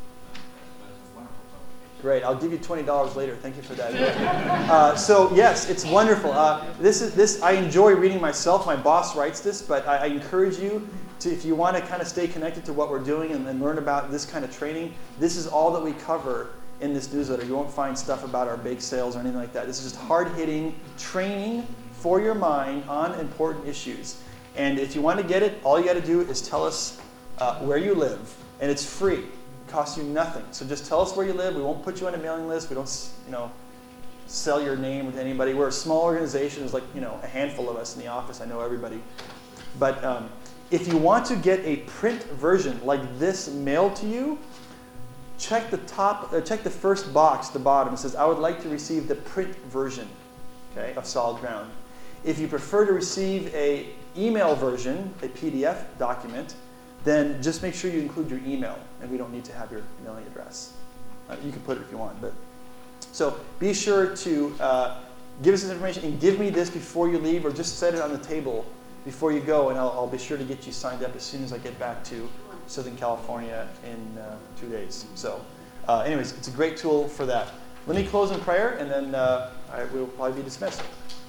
I: uh, it's a wonderful publication.
A: Great. I'll give you twenty dollars later. Thank you for that. uh, so yes, it's wonderful. Uh, this is this. I enjoy reading myself. My boss writes this, but I, I encourage you to, if you want to kind of stay connected to what we're doing and, and learn about this kind of training, this is all that we cover in this newsletter. You won't find stuff about our bake sales or anything like that. This is just hard-hitting training for your mind on important issues. And if you want to get it, all you got to do is tell us uh, where you live, and it's free. It costs you nothing. So just tell us where you live. We won't put you on a mailing list. We don't, you know, sell your name with anybody. We're a small organization. There's like, you know, a handful of us in the office. I know everybody. But um, if you want to get a print version like this mailed to you, check the top, uh, check the first box at the bottom. It says, I would like to receive the print version, okay, of Solid Ground. If you prefer to receive a email version, a P D F document, then just make sure you include your email, and we don't need to have your mailing address. Uh, you can put it if you want, but so be sure to uh, give us this information and give me this before you leave, or just set it on the table before you go, and I'll, I'll be sure to get you signed up as soon as I get back to Southern California in uh, two days. So, uh, anyways, it's a great tool for that. Let me close in prayer, and then uh, I will probably be dismissed.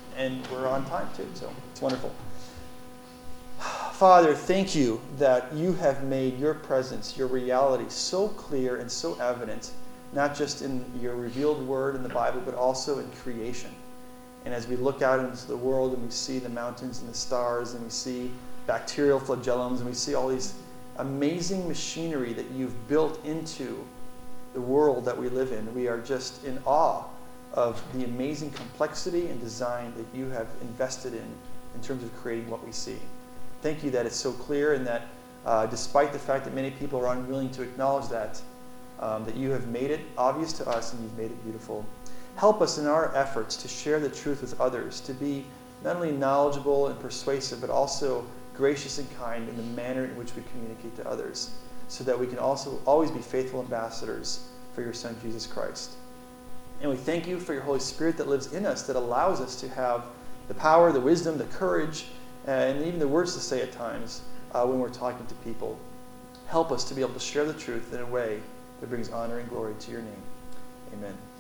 A: and we're on time too, so it's wonderful. Father, thank you that you have made your presence, your reality so clear and so evident, not just in your revealed word in the Bible, but also in creation. And as we look out into the world and we see the mountains and the stars and we see bacterial flagellums and we see all these amazing machinery that you've built into the world that we live in, we are just in awe of the amazing complexity and design that you have invested in in terms of creating what we see. Thank you that it's so clear, and that uh, despite the fact that many people are unwilling to acknowledge that, um, that you have made it obvious to us and you've made it beautiful. Help us in our efforts to share the truth with others, to be not only knowledgeable and persuasive, but also gracious and kind in the manner in which we communicate to others, so that we can also always be faithful ambassadors for your Son, Jesus Christ. And we thank you for your Holy Spirit that lives in us, that allows us to have the power, the wisdom, the courage, and even the words to say at times uh, when we're talking to people. Help us to be able to share the truth in a way that brings honor and glory to your name. Amen.